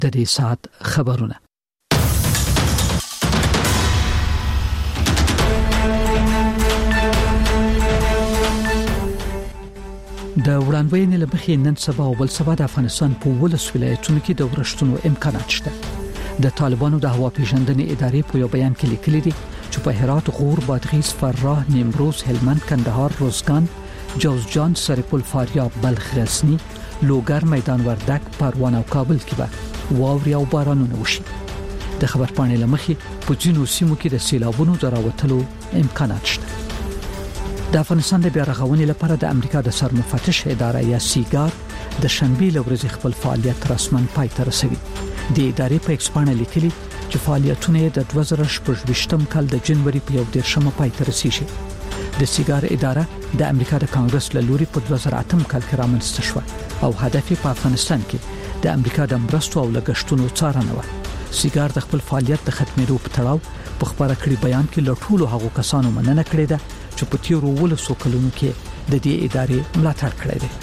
د دې ساعت خبرونه. د وړاندوینې لپاره نن سبا او بل سبا د افغانستان په ولس ولایتونو کې د ورښتونو امکانات شته. د طالبانو د هوا پیژندنې ادارې په یو بیان کې لیکلي دي چې په هرات، غور، بادغیس، فراه، نیمروز، هلمند، کندهار، روزګان، جوزجان، سرپل، فاریاب، بلخ، غزنی، لوګر، میدان وردګ، پروان او کابل کې به واوري او بارانونه وشي. د خبرپاڼې لمخې په ځینو سیمو کې د سیلابونو د راوتلو امکانات شته. د افغانستان د بیا رغونې لپاره د امریکا د سرمفتش اداره یا سیګار د شنبې لورځ خپل فعالیت رسمن پای ته رسوي. د ادارې په ایکسپانه لیکلي چې فعالیتونه د 2018 کال د جنوري په 1 پای ته رسیږي. د سیګار اداره د امریکا د کانګرس له لوري په 2008 کال کې رامنځته شوه او هدف په افغانستان کې د امریکا د مرستو او لګښتونو څارنه و. سیګار د خپل فعالیت د ختمېدو په تړاو په خبره کړي بیان کې له ټولو هغو کسانو مننه کړې ده چې په تیرو ولسو کلونو کې د دې ادارې ملاتړ کړی دی.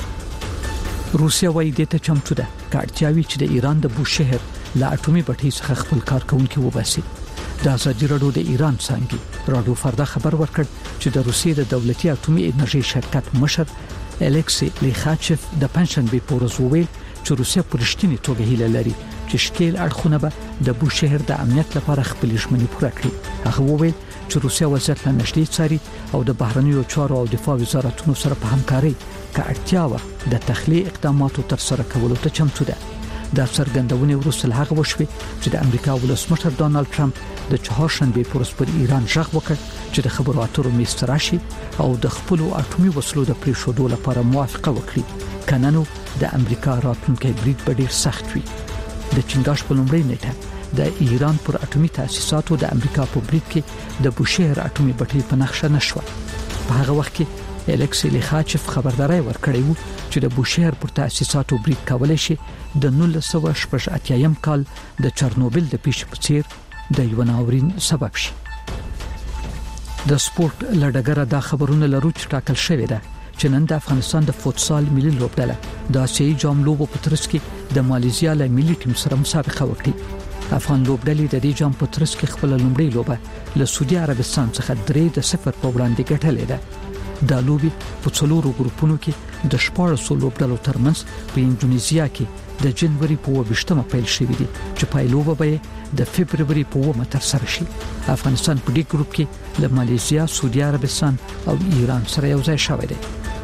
روسیا وايي د ته چمتو ده کارتیاوي چې د ایران د بوشهر لا اټومي بټۍ څخه خپل کارکونکو وباسي. د ازادي راډیو د ایران څنګه راډیو فردا خبر ورکړ چې د روسیې د دولتي اټومي انرژي شرکت مشر الکسی لیخاچف د پنځشنبه په ورځ وویل چې روسیا په رښتینی توګه هیله لري چې شکیل اړخونه به د بوشهر د امنیت لپاره خپل ژمنې پوره کړي. هغه وویل چې روسیا وضعیت له نږدې څاري او د بهرنیو چارو او دفاع وزارتونو سره په همکارۍ کې اړتیا و د تخلیه اقداماتو تر سره کولو ته چمتو ده. د څرګندونې وروسته هغه وشوي چې د امریکا ولسمشر ډانلډ ټرمپ د چهارشنبه پر ورځ پر ایران ژغ وکړ چې د خبرو اترو میستراشي او د خپل اټومي وسلو د پریښودو لپاره موافقه وکړي. کننو د امریکا راتلونکي برید به ډیر سخت وي. د چنګاش په لومړۍ نیټه د ایران پر اټومي تاسیساتو د امریکا په برید کې د بوشهر اټومي بټۍ په نقشه نشو. په هغه وخت کې الکسی لیخاچف خبرداري ورکړی و چې د بوشهر پر تاسیساتو برید کولای شي د 1988 کال د چرنوبل د پیښې په څیر د یو ناورین سبب شي. د سپورت لړګره د خبرونو لرو چې ټاکل شوې ده چې نن د افغانستان د فوتسال ملي لوبډله د آسیایي جام لوبو په ترڅ کې د مالیزیا له ملي ټیم سره مسابقه وکړي. افغان لوبډلې د دې جام په ترڅ کې خپل لومړی لوبه له سعودي عربستان څخه 3-0 په وړاندې ګټلې ده. د لوبي په څلورو ګروپونو کې د 14 لوبډلو ترمنځ په انډونیزیا کې د جنوري په 20 پیل شوې دي چې پایلوبه به د فبرवरी په 1 تر سره شي. افغانستان په دې ګروپ کې له مالیزیا، سعودي عربستان او ایران سره یو ځای شوی دی.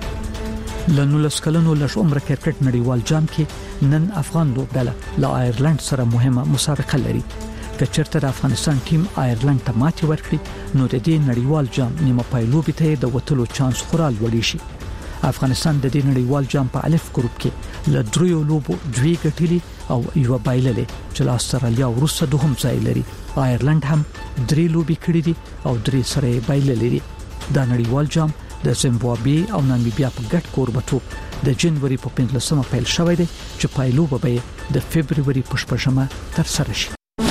لنولس کلونو لږ عمر کرکټ نړیوال جام کې نن افغان لوبډله له آیرلند سره مهمه مسابقه لري. که چېرته د افغانستان ټیم آیرلند ته ماتې ورکړي نو د دې نړیوال جام نیمه پایلوبې ته د وټلو چانس خورا لوړ شي. افغانستان د دې نړیوال جام په الف ګروپ کې له 3 لوبو 2 ګټلې او یو بایللې چې له استرالیا وروسته دوهم ځای لري. آیرلند هم 3 لوبې کړې دي او 3 سره بایللې دي. دا نړیوال جام د زیمبابوې او نامیبیا په ګډ کوربتوب د جنوري په 15 پیل شوی دی چې پایلوبه به د فبرवरी په 8 تر سره شي.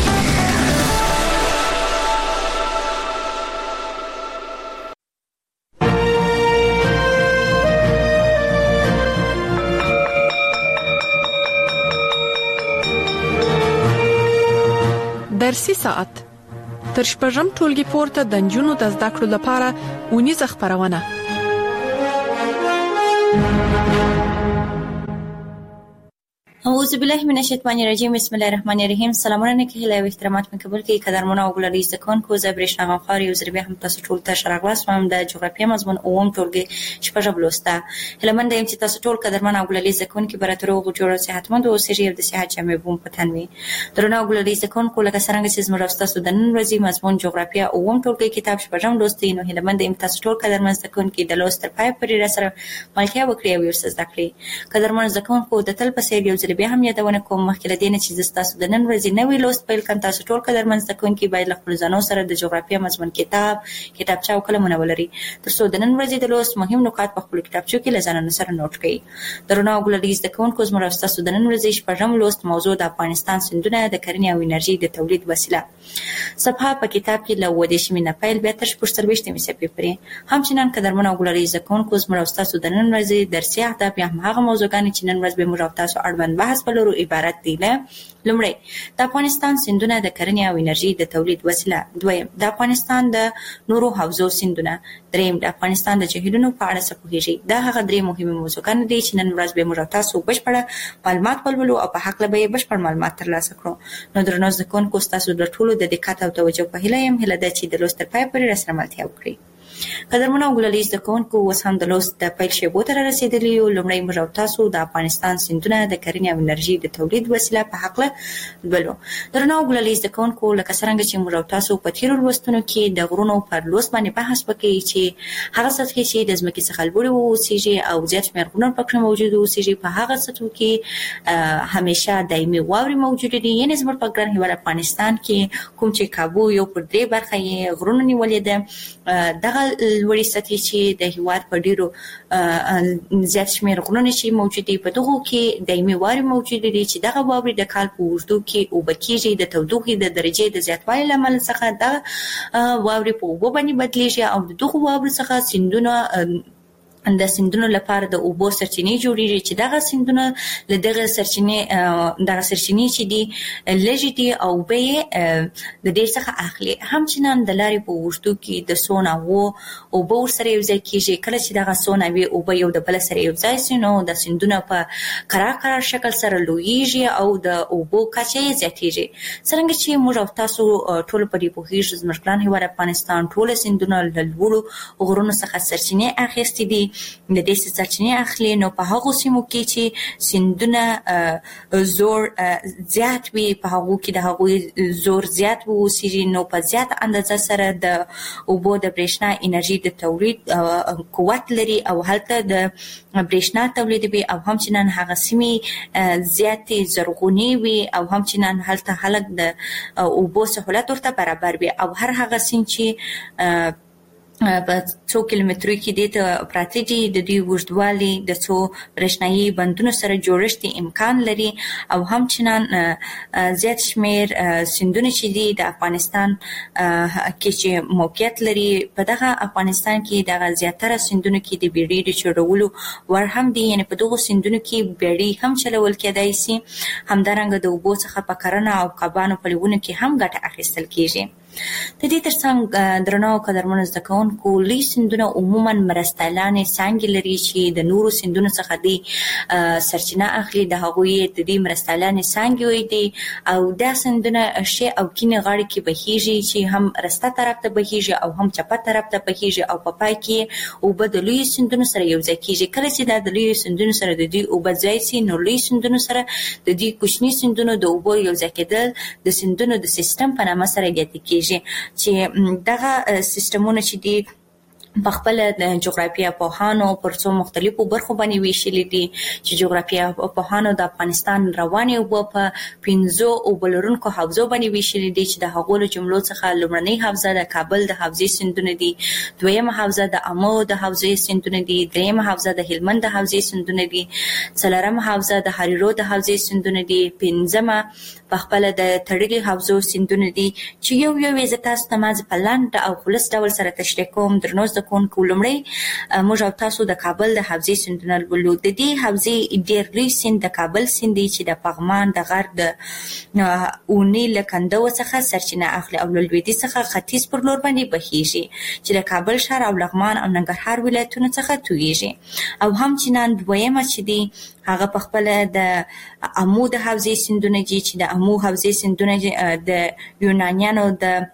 درسي ساعت تر شپږم ټولګي پورته د نجونو د زده کړو لپاره اونیزه خبرونه. اعوذ بالله من الشیطان الرجیم. بسم الله الرحمن الرحیم. سلامونه کې هله او احترامات مې قبول کړئ. قدرمنو او ګلري زکونکو زبرشنا غفار یو زربې هم تاسو ټول ته شراغلاس هم د جغرافیه مضمون اوم ټولګي شپږم لوسته. هلمند ایم چې تاسو ټول قدرمن او ګلري زکونکو براترو جوړ صحتمند او سری د صحت جامع بوم پتنوي. درنو او ګلري زکونکو لکه څنګه چې زموږ تاسو د نن ورځې مضمون جغرافیه اوم ټولګي کتاب شپږم لوستي نو هلمند ایم تاسو ټول قدرمن زکونکو د لوست تر پای پورې را سره ملتیا وکړي او ورسره زده کړئ. قدرمن زکونکو د تل په سیر یو زربې هم یادونه مخکې لدینه چې تاسو د نن ورځې نوې لوست پیل کړئ. تاسو ټول قدرمن زده کوونکي باید له خپل ځانو سره د جغرافیه مضمون کتابچه او قلمونه ولري ترڅو د نن ورځې د لوست مهم نکات په خپل کتابچو کې له ځان سره نوٹ کړئ. درنو ګلري زده کوونکو زموږ تاسو د نن ورځې شپږم لوست موضوع د افغانستان سیندونه د کرنې او انرژي د تولید وسیله صفحه په کتاب کې له 20 نه پیل بیا تر 40 صفحې پورې. همچنان قدرمن ګلري زده کوونکو زموږ تاسو د نن ورځې درسي اهداف یا هغه موضوعګان چې نن ورځ به موږ تاسو اړوند بحث بحث په لور عبارت دي. لومړی د افغانستان سیندونه د کرنې او انرژي د تولید وسیله. دویم د افغانستان د نورو حوزو سیندونه. دریم د افغانستان د جهیلونو په اړه څه پوهیږئ. دا هغه درې مهمه موضوعګانې دي چې نن ورځ به موږ تاسو بشپړه معلومات ولولو او په حق به بشپړ معلومات ترلاسه کړو. نو درنو زده کوونکو تاسو د ټولو د دقت او توجه په هیله یم. هیله ده چې د لوست تر پای پورې راسره ملتیا وکړئ. قدرمنو او ګلالي زده کوونکو اوس هم د لوست د پیل شیبو ته رسیدلي یو. لومړی موږ او تاسو د افغانستان سیندونه د کرنې او انرژي د تولید وسیله په حق لولو. درنو او ګلالي زده کوونکو لکه څنګه چې موږ او تاسو په تیرو لوستونو کې د غرونو پر لوست باندې بحث وکړي چې هغه سطحې چې د ځمکې څخه لوړې اوسېږي او زیات شمېر غرونه پکې موجود اوسېږي په هغه سطحو کې همیشه دایمي واورې موجودې دي. یعنې زموږ په ګران هېواد افغانستان کې کوم چې کابو یو پر درې برخه یې غرونه نیولې ده، دغه لوړې سطحې چې د هېواد په ډېرو زیات شمېر غرونه چې موجود دي په دغو کې دایمي واورې موجودې دي چې دغه واورې د کال په اوږدو کې اوبه کېږي. د تودوخې د درجې د زیاتوالي له امله څخه دغه واورې په اوبو باندې بدلېږي او د دغو واورو څخه سیندونه د سیندونو لپاره د اوبو سرچینې جوړېږي چې دغه سیندونه له دغه سرچینې چې دي لږې دي او اوبه یې د دې څخه اخلي. همچنان د لارې په اوږدو کې د څو ناوو اوبه ورسره یوځای کېږي. کله چې دغه څو ناوې اوبه یو د بله سره یوځای سي نو د سیندونه په قرار شکل سره لویږي او د اوبو کچه یې زیاتېږي. څرنګه چې موږ او تاسو ټول په دې پوهېږو زموږ ګران هېواد افغانستان ټوله سیندونه له لوړو غرونو څخه سرچینې اخیستې دي. د دې سرچینې اخلي نو په هغو سیمو کې چې سیندونه زور زیات وي، په هغو کې د هغوی زور زیات اوسېږي نو په زیات اندازه سره د اوبو د برېښنا انرژي د تولید قوت لري او هلته د برېښنا تولیدوي او همچنان هغه سیمې زیاتې زرغونې وي او همچنان هلته خلک د اوبو سهولت ورته برابر وي او هر هغه سیند چې په څو کیلومترو کې دې ته پراته دي د دوی اوږدوالي د څو برېښنایي بندونو سره جوړښت امکان لري او همچنان زیات شمېر سیندونه چې دي د افغانستان کې چې موقعیت لري. په دغه افغانستان کې دغه زیاتره سیندونو کې د بیړۍ د چلولو وړ هم دي. یعنې په دغو سیندونو کې بیړۍ هم چلول کېدای سي. همدارنګه د اوبو څخه په کرنه او کبانو په لیونو کې هم ګټه اخیستل کېږي. د دې ترڅنګ درنو او قدرمنو زده کوونکو لوی سیندونه عموما مرستیالانې څانګې لري چې د نورو سیندونو څخه دي سرچینه اخلي. د هغوی د دې مرستیالانې څانګې دي او دا سیندونه ښې او کیڼې غاړې کې بهیږي چې هم رسته طرف ته بهیږي او هم چپه طرف ته بهیږي او په پای کې اوبه د لویو سیندونو سره یوځای کېږي. کله چې دا د لویو سیندونو سره د دوی اوبه ځای سي نو لوی سیندونو سره د دوی کوچني سیندونو د اوبو یوځای کېدل د سیندونو د سیستم په نامه سره یاد کېږي چې دغه سیستمونه چې دي په خپل د جغرافیه پوهانو پر څو مختلفو برخو باندې ویشلي دي چې جغرافیه پوهانو د افغانستان روانې اوبه په 5 اوبه لرونکو حوزو باندې ویشلي دي چې د هغو له جملو څخه لومړنۍ حوزه د کابل د حوزې سیندونه دي، دویمه حوزه د امو د حوزې سیندونه دي، دریمه حوزه د هلمند د حوزې سیندونه دي، څلورمه حوزه د هریرو د حوزې سیندونه دي، پنځمه په خپل د تړلي حوزو سیندونه دي چې یو یې زه تاسو ته مازې په لاند او خلص ډول سره تشریح کوم. درنو زده کوونکو لومړی موږ او تاسو د کابل د حوزې سیندونه لولو. د دې حوزې ډېر لوی سیند د کابل سیند دی چې د پغمان د غر د اونې له کنډو څخه سرچینه اخلي او له لویدیځ څخه ختیځ پر لور باندې بهیږي چې د کابل ښار او لغمان او ننګرهار ولایتونو څخه تویږي. او همچنان دویمه چې دی هغه په خپل د امو د حوزې سیندونه دي چې د امو حوزې سیندونه د یونانیانو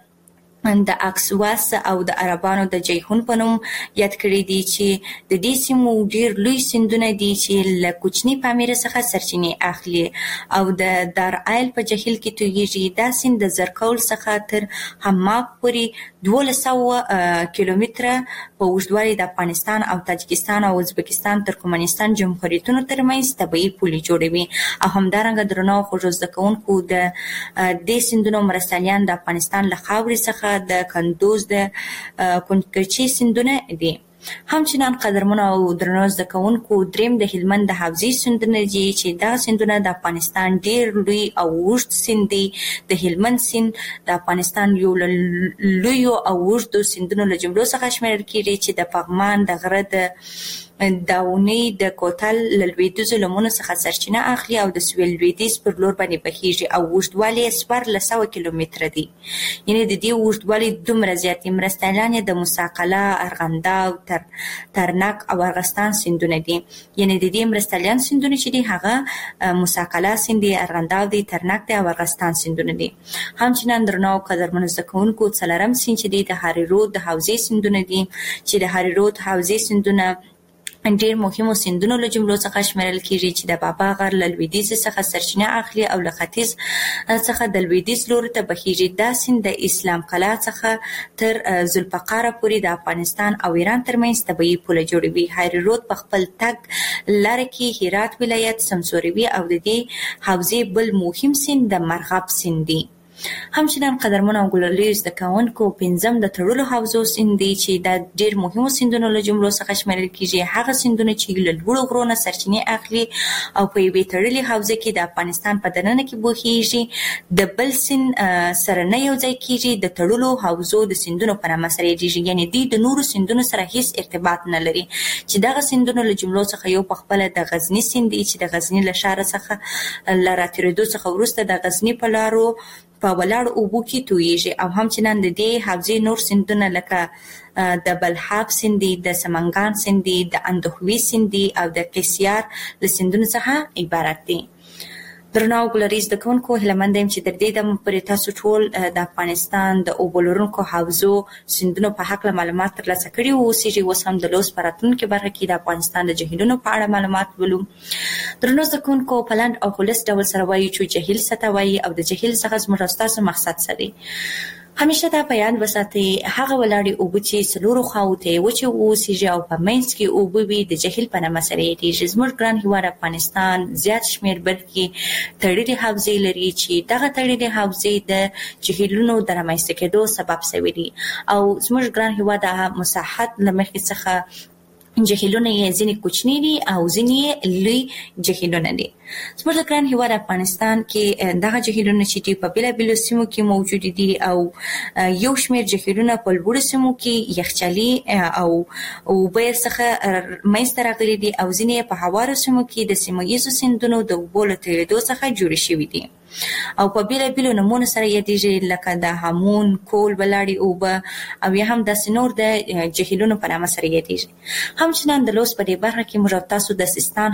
د اکسواس او د عربانو د جیهون په نوم یاد کړي دي چې د دې سیمو ډېر لوی سیندونه دي چې له کوچني پامیره څخه سرچینې اخلي او د دارایل په جهیل کې تویږي. دا سیند د زرکول څخه تر حماق پورې 1200 کیلومتره په اوږدوالي د افغانستان او تاجکستان او ازبکستان ترکمنستان جمهوریتونو ترمنځ طبیعي پولې جوړوي. او همدارنګه درنو خوږو زده کوونکو د دې سیندونو مرستیالان د افغانستان له خاورې څخه د کندوز د کنکرچي سیندونه دي. همچنان قدرمنو او درنو زده کوونکو دریم د هلمند د حوزې سیندونه دي چې دا سیندونه د افغانستان ډېر لوی او اوږد سیند دی. د هلمند سیند د افغانستان یو لویو او اوږدو سیندونو له جملو څخه شمیرل کېږي چې د پغمان د غره د داونی د کوتل لویدیځ لمنو څخه سرچینه اخلي او د سویل لویدیځ پر لور باندې بهیږي او اوږدوالی یې 1400 کیلومتره دی. یعنی د دې اوږدوالی دومره زیات دی. مرستیالان یې د مساقله، ارغنداب، ترنک او ارغستان سیندونه دي. یعنی د دې مرستیالان سیندونه چې دي هغه مساقله سیند دی، ارغنداب دی، ترنک دی او ارغستان سیندونه دي. همچنان درنو قدرمنو زده کوونکو څلورم سیند چې دی د هاري رود د حوزې سیندونه دي چې د هاري رود حوزې سیندونه ډېر مهمو سیندونو له جملو څخه شمیرل کیږي چې د بابا غر له لویدیځ څخه سرچینه اخلي او له ختیځ څخه د لویدیځ لوري ته بهیږي. دا سیند د اسلام قلعه څخه تر ذوالفقار پورې د افغانستان او ایران ترمنځ طبیعي پوله جوړوي. هاري رود په خپل تګ لاره کې هرات ولایت سمسوروي او د دې حوزې بل مهم سیند د مرغاب سیند دی. همچنان قدرمنو او ګلالي زده کوونکو پنځم د تړلو حوزو سیند دی چې د ډېر مهمو سیندونو له جملو څخه شمیرل کیږي. هغه سیندونه چې له لوړو غرونو سرچینې اخلي او په یوې تړلې حوزه کې د افغانستان په دننه کې بهیږي، د بل سیند سره نه یو ځای کیږي. د تړلو حوزو د سیندونو په نامه سره یادیږي، یعنی دوی د نورو سیندونو سره هیڅ ارتباط نه لري. چې دغه سیندونو له جملو څخه یو په خپله د غزني سیند دی چې د غزني له ښاره څخه له راتېرېدو څخه وروسته د غزني په لارو په ولاړ اوبو کې تویږي. او همچنان د دې حوزې نور سیندونه لکه د بلحاب سیند دی، د سمنګان سیند دی، د اندخوي سیند دی او د قیصیار له سیندونو څخه عبارت دي. درنو ګلالي زده کوونکو هیله مند یم چې تر دې دمه پورې تاسو ټول د افغانستان د اوبو لرونکو حوزو سیندونو په هکله معلومات ترلاسه کړي اوسیږي. اوس هم د لوست په راتلونکې برخه کې د افغانستان د جهیلونو په اړه معلومات ولو. درنو زده کوونکو په لنډ او خالص ډول سره وایو چې جهیل څه ته وایي او د جهیل څخه زموږ او ستاسو مقصد څه دی. همیشه دا په یاد وساتئ هغه ولاړې اوبه چې څلورو خواو ته یې وچې واوسیږي او په منځ کې اوبه وي د جهیل په نامه سره یادیږي. زموږ ګران هېواد افغانستان زیات شمېر برخې تړلې حوزې لري چې دغه تړلې حوزې د جهیلونو د رامنځته کېدو سبب شوي دي او زموږ ګران هېواد مساحت له مخې څخه جهیلونه یې ځینې کوچني دي او ځینې لوی جهیلونه دي. زموږ د ګران هېواد افغانستان کې دغه جهیلونه چې دي په بېلابېلو سیمو کې موجود دي او یو شمېر جهیلونه په لوړو سیمو کې یخچالي او اوبه یې څخه منځته راغلي دي او ځینې په هوارو سیمو کې د سیمه ییزو سیندونو د اوبو له تېرېدو څخه جوړې شوي دي او په بېلابېلو نومونو سره یادیږي لکه د هامون، کول، ولاړې اوبه او یا هم داسې نور د جهیلونو په نامه سره یادیږي. همچنان د لوست په دې برخه کې موږ تاسو د سیستان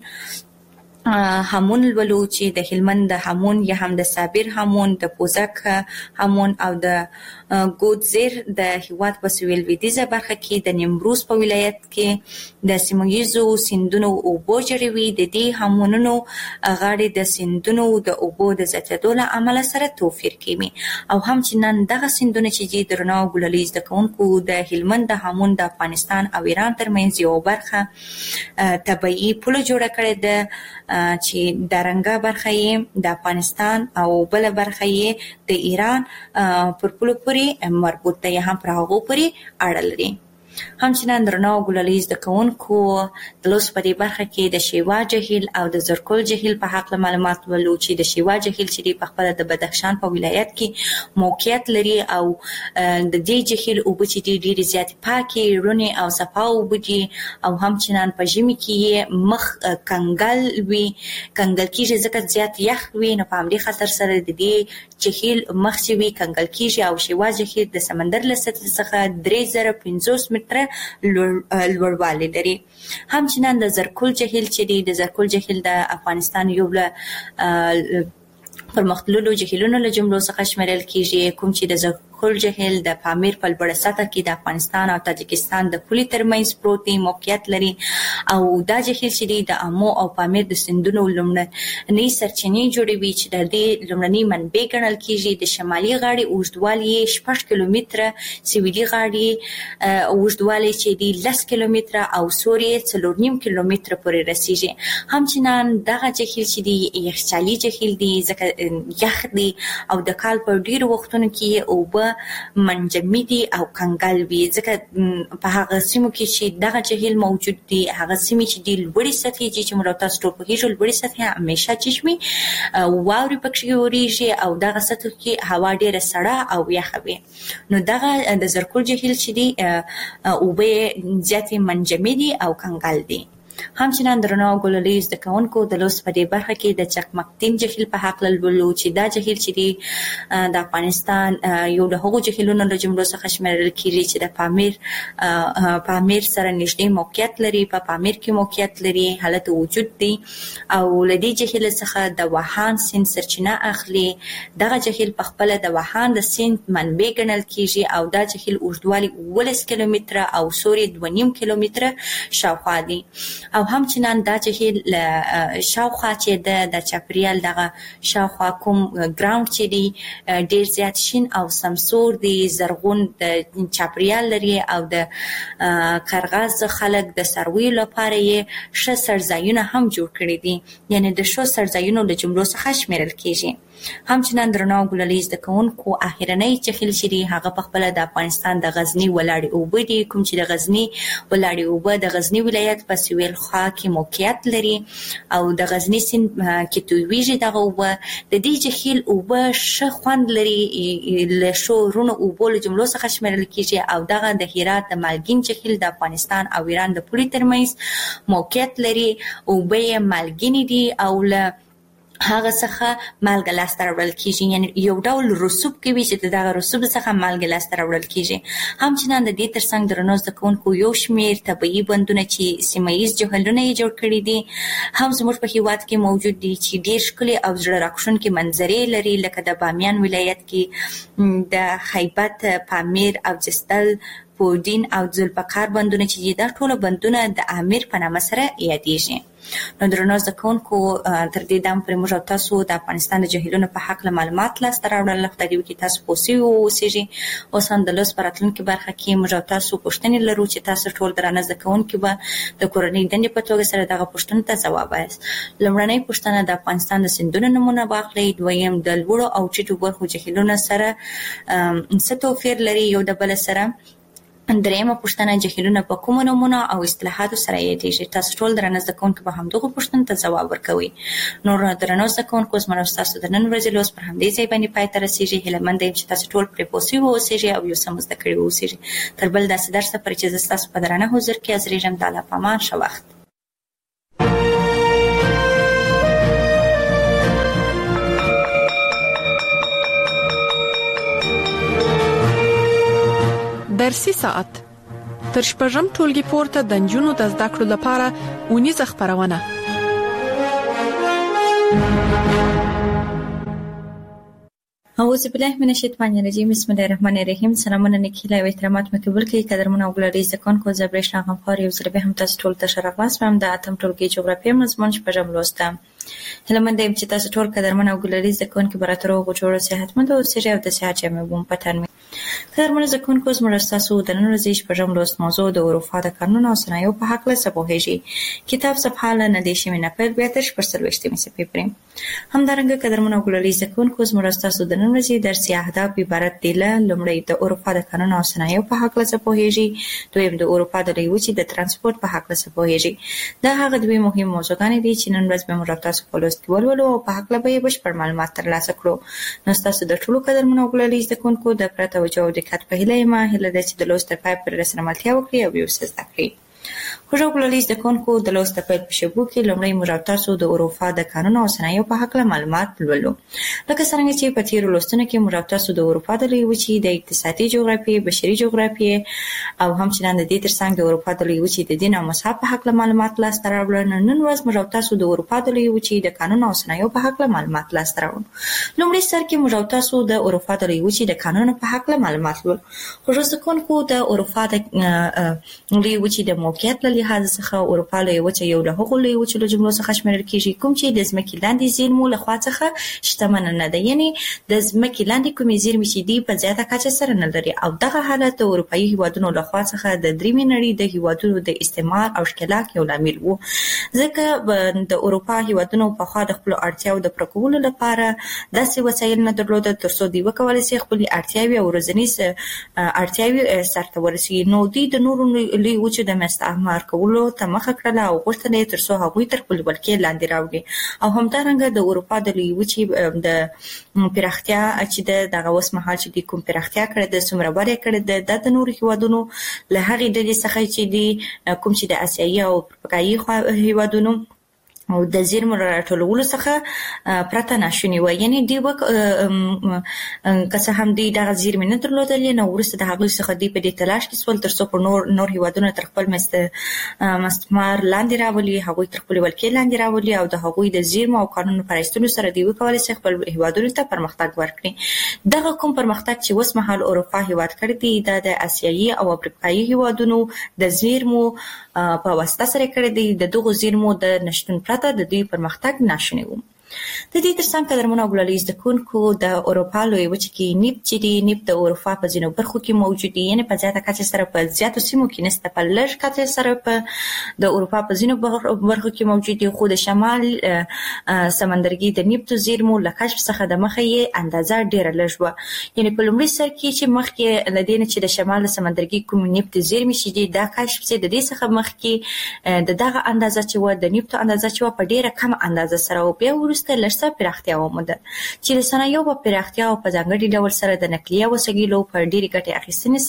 هامون لولو چې د هلمند د هامون یا هم د صابر هامون، د پوزک هامون او د ګودزیر د هیواد په سویل لویدیځه برخه کې د نیمروز په ولایت کې د سیمه ییزو سیندونو اوبو جوړوي. د دې هامونونو غاړې د سیندونو د اوبو د زیاتېدو له امله سره توپیر کوي او همچنان دغه سیندونه چې دي درنو ګلالي زده کوونکو د هلمند د هامون د افغانستان او ایران ترمنځ یو برخه طبیعي پوله جوړه کړې ده چې د رنګه برخه یې د افغانستان او بل برخه یې د ایران پر پولو پورې مربوط ده یا هم پر هغو پورې اړه لري. همچنان درنو ګلالي زده کوونکو د لوست په دې برخه کې د شیوا جهیل او د زرکول جهیل په هکله معلومات ولو چې د شیوا جهیل چې په خپله د بدخشان په ولایت کې موقعیت لري او د دې جهیل اوبه چې دي ډېرې زیاتې پاکې، روڼې او صفا اوبه دي او همچنان په ژمي کې یې مخ کنګل کېږي ځکه زیات یخ وي. نو په همدې خاطر سره د دې جهیل مخ چې وي کنګل کېږي او شیوا جهیل د سمندر له سطحې څخه 3050 متره لوړوالی لري. همچنان د زرکول جهیل چې دی د زرکول جهیل د افغانستان یو له پرمختللو جهیلونو له جملو څخه شمیرل کېږي کوم چې د زرکول جهیل د پامیر په لوړه سطح کې د افغانستان او تاجکستان د پولې ترمنځ پروت دی، موقعیت لري او دا جهیل چې دی د امو او پامیر د سیندونو لومړنۍ سرچینې جوړوي چې د دې لومړنۍ منبع ګڼل کېږي. د شمالي غاړې اوږدوالی 6 کیلومتره، سویلي غاړې اوږدوالی چې دی 10 کیلومتره او سور یې 4.5 کیلومتره پورې رسیږي. همچنان دغه جهیل چې دی یخچالي جهیل دی ځکه یخ دی او د کال په ډېرو وختونو کې اوبه اوبه منجمدي او کنګل وي، ځکه په هغه سیمو کې چې دغه جهیل موجود دي، هغه سیمې چې د لوړې سطحې چې موږ تاسو ټول په هیڅ لوړې سطحې همیشه چشمي واوري پکې اوريږي او دغه سطح کې هوا ډیره سړه او یخه وي. نو دغه د زرکول جهیل چې دی اوبه زیاتې منجمدي او کنګل دي. همچنان درنو ګللیز د کونکو د لوس په دې برخه کې د چکمکتین جهیل په حق لولو چې دا جهیل چې دی د افغانستان یو د هغو جهیلونو له جملو څخه شمیرل کیږي چې د پامیر سره نږدې موقعیت لري، په پامیر کې موقعیت لري، حالت وجود دی او لدی جهیل څخه د وهان سیند سرچینه اخلي. دغه جهیل په خپل د وهان د سیند منبع ګڼل کیږي او دا جهیل اوږدوالی 19 کیلومتره او سوري 2.5 کیلومتره شاوخوا دی. او همچنان دا جهیل شاوخوا چې د چاپریال دغه شاوخوا کوم ګراوند چې دی ډیر زیات شین او سمسور دی، زرغون د چاپریال لري او د قرغاز خلک د سروي لپاره یې ښه سرځایونه هم جوړ کړي دي، یعنی د ښو سرځایونو له جملو څخه شمیرل کیږي. همچنان درنو ګللیز د کونکو اخیرنۍ جهیل چې دی هغه په خپل د افغانستان د غزنی ولاړې اوبه دي، کوم چې د غزنی ولاړې اوبه د غزنی ولایت په سویل خوا کې موقعیت لري او د غزنی سیند کې تویږي. دغه اوبه د دې جهیل اوبه ښه خوند لري، له شو رونو اوبو له جملو څخه شمیرل کیږي او دغه د هرات د مالګین جهیل د افغانستان او ایران د پولې ترمنځ موقعیت لري. اوبه یې مالګینې دي او له هغه څخه مالګه لاسته راوړل کیږي، یعنی یو ډول رسوب کوي چې دغه رسوب څخه مالګه لاسته راوړل کیږي. همچنان د دې ترڅنګ درنو زده کوونکو یو شمیر طبیعي بندونه چې سیمایي جهیلونه یې جوړ کړي دي هم زموږ په هیواد کې موجود دي چې ډیر ښکلي او زړه راښکونکي منظرې لري، لکه د بامیان ولایت کې د خیبت، پامیر او جستل، پودین او ذوالفقار بندونه چې دا ټول بندونه د امیر په نامه سره یادېږي. نو درنو زده کوونکو تر دې دم پرې موږ تاسو د افغانستان د جهیلونو په حق معلومات لاسته راوړل، خدای دې وکړي تاسو پوه سوي اوسېږئ. اوس هم د لوست په راتلونکي برخه کې موږ تاسو پوښتنې لرو چې تاسو ټول درانه زده کوونکي به د کورنۍ دندې په توګه سره دغه پوښتنو ته ځواب وایاست. لومړنۍ پوښتنه د افغانستان د سیندونو نومونه واخلئ. دویم د لوړو او ټیټو برخو جهیلونو سره څه توپیر لري یو د بل سره. دریمه پوښتنه جهیلونه په کومو نومونو او اصطلاحاتو سره یادېږي. تاسو ټول درنه زده کوونکي به همدغو پوښتنو ته ځواب ورکوئ. نور درنو زده کوونکو زما او ستاسو د نن ورځې لوست پر همدې ځای باندې پای ته رسېږي. هیله مند یم چې تاسو ټول پرې پوه سوي واوسېږئ او یو څه مو زده کړي واوسېږئ. تر بل داسې درسه پورې چې زه ستاسو په درانه حضور کې حاضرېږم، د الله په امان، ښه وخت. درسي ساعت تر شپږم ټولګي پورته د نجونو د زده کړو لپاره اونیزه خبرونه. اعوذ بالله من الشیطان الرجیم، بسم الله الرحمن الرحیم. سلامونه نیکیله او احترامات مکبل کې قدرمن او ګلاري ځکون کو زبرشنا غفار یو زره به هم تاسو ټول ته شرفاس هم د اتم ټولګي جغرافیه مضمون شپږم لوستم. هله من دیم چې تاسو ټول قدرمن او ګلاري ځکون کې براترو غوړو صحتمند او سره او د صحت جامع بوم پتن قدرمن ځکون کو زموږ تاسو د نن ورځې شپږم لوست موضوع د اروپا د قانون او صنایعو په حق له سپوهیږي. کتاب صفحه له ندیش من اپل بیا تر شپږ مې سپېپریم. همدارنګه قدرمن او ګلاري ځکون کو زموږ تاسو د نن ورځې درسي اهداف عبارت دي له لومړی د اروپا د قانون او صنایعو په حق له سپوهیږي، دویم د اروپا د لویوچې د ترانسپورت په حق له سپوهیږي. دا هغه دوی مهم موضوعګانې دي چې نن ورځ به موږ تاسو په لوست کې ولولو او په حق له به بشپړ معلومات ترلاسه کړو. نو تاسو د ټولو قدرمن او ګلاري ځکونکو د پرته توجه او دقت په هیله یم هله د چې د لوست په پای پر رسمالتیا وکړي او یو څه زده کړئ. خوږو ګلاري ځکونکو د لوست په پیل په شبو کې لومړی موږ تاسو د اروپا د قانون او صنایعو په حق له معلومات لولو. لکه څنګه چې په تیرو لوستونو کې موږ تاسو د اروپا د لویوچې د اقتصادي جغرافیې، بشري جغرافیې او همچنان د دې ترڅنګ د اروپا د لویوچې د دین او مذهب په حق له معلومات لاسته راوړل. نن ورځ موږ تاسو د اروپا د لویوچې د قانون او صنایعو په حق له معلومات لاسته راوړو. لومړی سر کې موږ تاسو د اروپا د لویوچې د قانون په حق له معلومات لولو. خوږو ځکونکو د اروپا د لویوچې د موقعیت له لحاظ څخه اروپا لویه وچه یو له هغو لویو وچو له جملو څخه شمیرل کیږي کوم چې د ځمکې لاندې زیرمو له خوا څخه شتمن نه ده، یعنی د ځمکې لاندې کومې زیرمې چې دي په زیاته کچه سره نه لري. او دغه حالت د اروپایي هیوادونو له خوا څخه د دریمې نړۍ د هیوادونو د استعمار او ښکېلاک یو لامل وو، ځکه د اروپا هیوادونو په خوا د خپل اړتیاو د پوره کولو لپاره داسې وسایل نه درلوده ترڅو دوی وکولای شي خپل اړتیاوې او ورځنیز اړتیاوې سرته ورسوي. نو دوی د نورو لوی وچو د مستعمر کولو ته مخه کړله او غوښتل یې ترڅو هغوی تر خپل ولکې لاندې راوړي. او همدارنګه د اروپا د لوی وچې د پراختیا چې دغه اوس مهال چې کوم پراختیا کړې ده څومره وده کړې ده د نورو هیوادونو له هغې ډلې څخه چې دي کوم چې د اسیایي او افریقایي هیوادونو او د زیرمو راټولولو څخه پرته ناشونې وه، یعنی دوی که څه هم دوی دغه زیرمې نه درلودلې، نو وروسته د هغوی څخه دوی په دې تلاش کې سول ترڅو په نور هیوادونه تر خپل مستعمر لاندې راولي، هغوی تر خپلې ولکې لاندې راولي او د هغوی د زیرمو او قانونو په ایستلو سره دوی وکولی شي خپل هیوادونو ته پرمختګ ورکړي. دغه کوم پرمختګ چې اوس مهال اروپا هیواد کړی دی دا د اسیایي او افریقایي هیوادونو د زیرمو په واسطه سره کړی دی. د دغو زیرمو د نشتون پرته د دوی پرمختګ ناشونی وو. د دې ترڅنګ قدرمنو او ګلالي زده کوونکو د اروپا لویې وچې کې نفت چې دی نفت د اروپا په ځینو برخو کې موجود دی، یعنې په زیاته کچه سره په زیاتو سیمو کې نشته، په لږ کچه سره په د اروپا په ځینو برخو کې موجود دی، خو د شمال سمندرګي د نفتو زیرمو له کشف څخه د مخه یې اندازه ډېره لږ وه. یعنې په لومړي سر کې چې مخکې له دې نه چې د شمال سمندرګي کوم نفت زیرمې چې دي دا کشف چې د دې څخه مخکې د دغه اندازه چې وه د نفتو اندازه چې وه په ډېره کم اندازه سره و. بیا وروسته لږ پراختیا وموده چې د صنایعو په پراختیا او په ځانګړي ډول سره د نقلیه وسایلو په ډېرې ګټې اخیستنې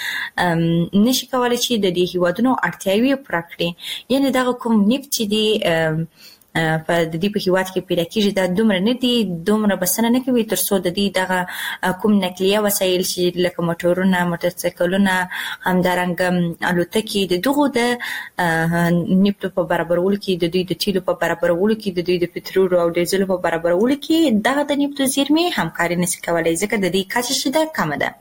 سره نشي کولی چې د دې هیوادونو اړتیاوې پوره کړي. یعنې دغه کوم نفت چې دی په د دې په هیواد کې پیدا کېږي دا دومره نه دي، دومره بسنه نه کوي ترڅو د دې دغه کوم نقلیه وسایل چې لکه موټرونه، موټرسایکلونه، همدارنګه الوتکې د دغو د نفتو په برابرولو کې، د دوی د تیلو په برابرولو کې، د دوی د پټرولو او ډیزلو په برابرولو کې دغه د نفتو زیرمې همکاري نشي کولی ځکه د دې کچه چې ده کمه ده.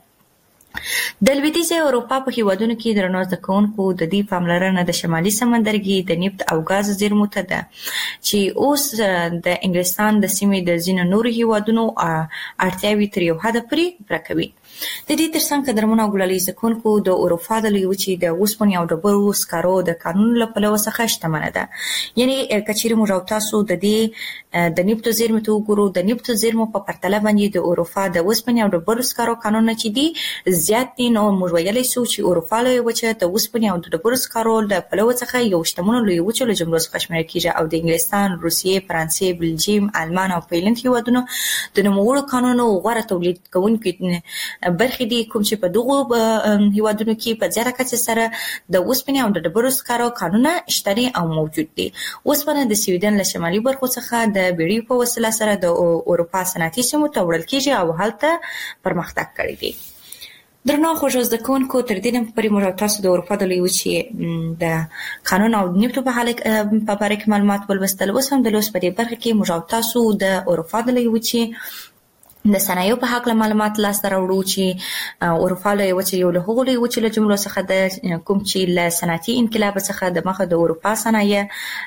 د لویدیځې اروپا په هیوادونو کې درنو زده کوونکو د دې پاملرنه د شمالي سمندرګي د نفت او ګاز زیرمو ته ده چې اوس د انګلستان د سیمې د ځینو نورو هیوادونو اړتیاوې تر یو حده پورې پوره کوي. د دې ترڅنګ قدرمنو او ګلالي زده کوونکو د اروپا د لویې وچې د اوسپنې او ډبرو سکرو د قانون له پلوه څخه شتمنه ده. یعنې که چیرې موږ او تاسو د دې د نفتو زیرمو ته وګورو، د نفتو زیرمو په پرتله باندې د اروپا د اوسپنې او ډبرو سکرو قانونونه چې دي زیات دي، نو موږ ویلی شو چې اروپا لویه وچه د اوسپنې او د ډبرو سکرو له پلوه څخه یو شتمنو لویو وچو له جملو څخه شمیرل کېږي او د انګلستان، روسیې، فرانسې، بلجیم، آلمان او فنلنډ هیوادونو د نوموړو قانونونو غوره تولید کوونکي برخې دي کوم چې په دغو هیوادونو کې په زیاته کچه سره د اوسپنې او د ډبرو سکرو قانونونه شته دي او موجود دي. اوسپنه د سویډن له شمالي برخو څخه د بیړیو په وسیله سره د اروپا صنعتي سیمو ته وړل کېږي او هلته پرمختګ کړی دی. درنو خوږو زده کوونکو تر دې نه پورې موږ تاسو د اروپا د لویې وچې د قانون او نفتو په باره کې معلومات ولوستل. اوس هم د لوست په دې برخه کې موږ تاسو د اروپا د لویې وچې د صنایعو په هکله معلومات لاسته راوړو چې اروپا لویه وچه یو له هغو لویو وچو له جملو څخه ده کوم چې له صنعتي انقلاب څخه د مخه د اروپا صنایع،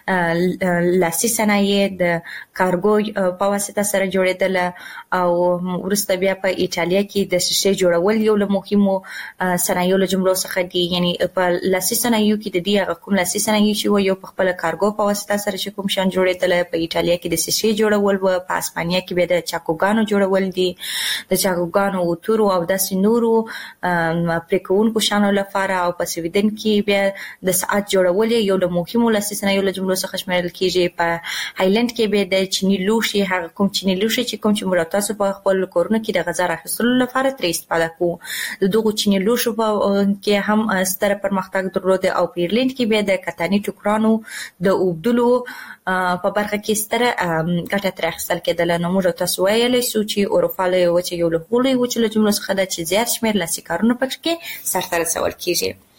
لاسي صنایع د کارګو په واسطه سره جوړېدله او وروسته بیا په ایټالیا کې د شیشې جوړول یو له مهمو صنایعو له جملو څخه دي. یعنې په لاسي صنایعو کې د دې هغه کوم لاسي صنایع چې وه یو په خپله کارګو په واسطه سره چې کوم شیان جوړېدله، په ایټالیا کې د شیشې جوړول وه، په اسپانیا کې بیا د چاکوګانو جوړول دي، د چاکوګانو، اوتورو او داسې نورو پرې کوونکو شیانو لپاره، او په سویډن کې بیا د ساعت جوړول یو له مهمو لاسي صنایعو له جملو څخه شمیرل کېږي. په هایلند کې بیا د چیني لوښي، هغه کوم چیني لوښي چې کوم چې موږ تاسو په خپل کورونو کې د غذا راخیستلو لپاره ترې استفاده کوو، د دغو چیني لوښو کې هم ستره پرمختګ درلوده او په ایرلند کې بیا د کتاني ټوکرانو د اوبدلو په برخه کې ستره ګټه ترې اخیستل کېدله. نو موږ تاسو ویلی شو چې اروپا لویه وچه یو له هغو لویو وچو له جملو څخه ده چې زیات شمېر لاسي کارونه پکې سرته رسول کېږي.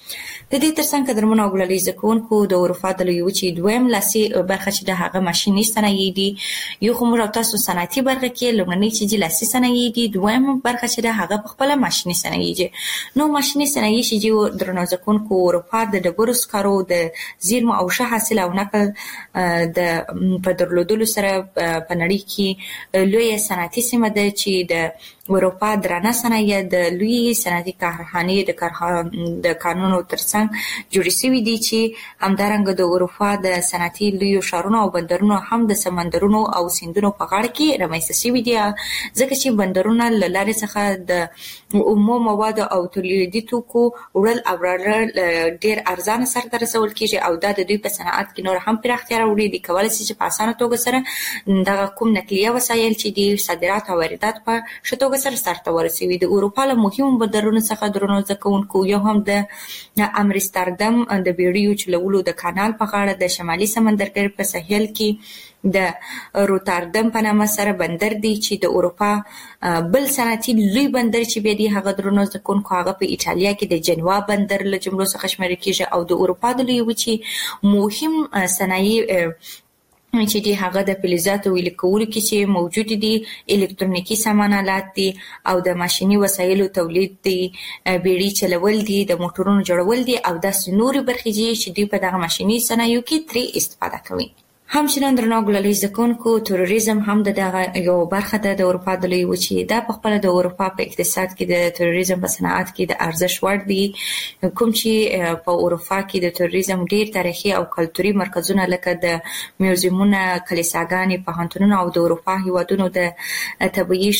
د دې ترڅنګ قدرمنو او ګلالي زکونکو د اروپا د لوی وچې دویم لاسي برخه چې د هغه ماشيني صنایع دي یو خو موږ تاسو صنعتي برخه کې لومړنی چې د لاسي صنایع دي دویم برخه چې د هغه په خپل ماشيني صنایع دي نو ماشيني صنایع چې درنو زکونکو اروپا د ډبرو سکرو د زیرمو او ښه حاصل او نقل د په درلودلو سره په نړۍ کې لوی صنعتي سیمه ده چې د اروپا درانه صنایع د لوی صنعتي کارخانې د قانونو ترڅنګ جوړې شوي دي چې همدارنګه د اروپا د صنعتي لویو ښارونو او بندرونو هم د سمندرونو او سیندونو په غاړه کې رامنځته شوي دي ځکه چې بندرونه له لارې څخه د اومو موادو او تولیدي توکو وړل او راوړل ډېر ارزانه سرته رسول کېږي او دا د دوی په صنعت کې نور هم پراختیا راوړي دي کولای شي چې په اسانه توګه سره دغه کوم نقلیه وسایل چې د صادرات او واردات په ښه توګه سرته ورسوي د اروپا له مهمو بندرونو څخه درنو زکونکو یو هم د امستردام د بیړیو چلولو د کانال په غاړه د شمالي سمندرګي په ساحل کې د روتردام په نامه سره بندر دی چې د اروپا بل صنعتي لوی بندر چې به دی هغه درنو زکونکو هغه په ایټالیا کې د جنوا بندر له جملو څخه شمېرل کېږي او د اروپا د لوی وچې مهم صنایع چې دی هغه د فلزاتو ویل کولو کې چې موجود دي الکترونیکی سامان آلات دي او د ماشيني وسایلو تولید دي بیړۍ چلول دي د موټرونو جوړول دي او د نوري برخې چې دوی په دغه ماشيني صنایعو کې ترې استفاده کوي همچنان درنو ګلالي زکونکو تروریزم هم دغه یو برخه ده د اروپا د لوی وچې دا په خپل د اروپا په اقتصاد کې د تروریزم په صنعت کې د ارزښت وړ دي کوم چې په اروپا کې د تروریزم ډیر تاریخي او کلتوري مرکزونه لکه د میوزیمونه کلیساګانې پوهنتونونه او د اروپا هیوادونو د طبيعي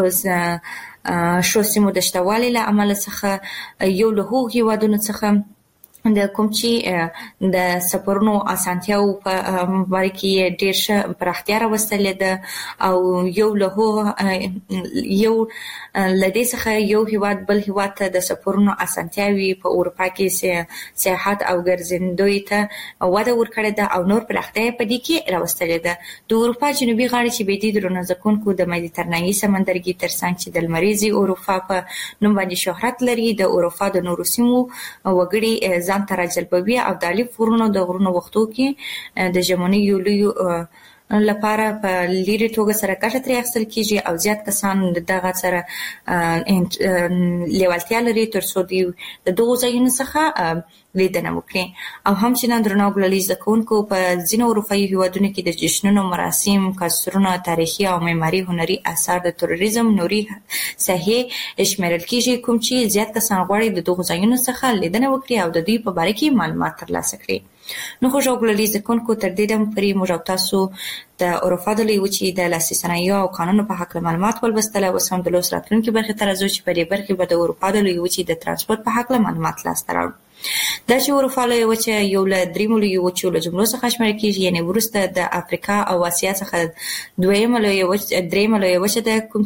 شو سیمو د شتوالي له امله څخه یو له هغو هیوادونو څخه د کوم چې د سفرونو اسانتیاو په باره کې ډېر ښه پراختیا راوستلې ده او یو لدې څخه یو هیواد بل هیواد ته د سفرونو اسانتیاوي په اروپا کې سیاحت او ګرځندوی ته وده ورکړې ده او نور پراختیا په دې کې راوستلې ده د اروپا جنوبي غاړه چې به دي درنو زکونکو د مدیترانهي سمندرګي ترڅنګ چې د لمریزي اروپا په نوم باندې شهرت لري د اروپا د نورو سیمو وګړي ځان ته راجلبوي او د الف غرونو د غرونو وختو کې د ژمنۍ یولو لپاره په لیرې توګه سره ګټه ترې اخیستل کېږي او زیات کسان دغه سره لیوالتیا لري تر څو د دغو ځایونو څخه لیدنه وکړي او همچنان درنو ګلالي زکونکو په ځینو اروپایي هیوادونو کې د جشنونو مراسم کلتورونه تاریخي او معماري هنري اثار د تروریزم نوري ساحې شمېرل کېږي کوم چې زیات کسان غواړي د دغو ځایونو څخه لیدنه وکړي او د دوی په باره کې معلومات ترلاسه کړي نو خو ګلالي زکونکو تر دې دم پرې موږ تاسو د اروپا د لوی وچې د لاسي صنایعو او قانونو په حق معلومات ولوستل او سم د لوس راتلونکي برخې ته راځو چې په دې برخې به د اروپا د لوی وچې د ترانسپورت په حق معلومات لاسته راوړو دا چې اروپا لوی وچه یو له درې لوی وچو له جملو څخه شمېرل کېږي یعنې وروسته د افریقا او اسیا څخه درېیمه لوی وچه ده کوم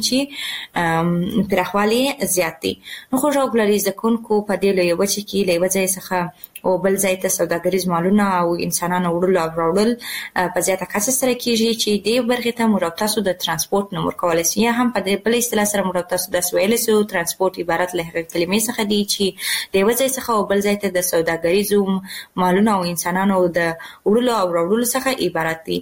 چې پراخوالی زیات دی نو خو ګلالي زکونکو په دې لوی وچه کې له یوه ځای څخه او بل ځای ته سوداګریز مالونه او انسانانو وړلو او راوړل په زیاته کچه سره کېږي چې دې برخې ته موږ تاسو د ترانسپورت نوم ورکولی شو یا هم په دې بل اصطلاح سره موږ تاسو داسې ویلی شو ترانسپورت عبارت له هغې کلمې څخه دی چې د یوه ځای څخه او بل ځای ته د سوداګریزو مالونو او انسانانو د وړلو او راوړلو څخه عبارت دی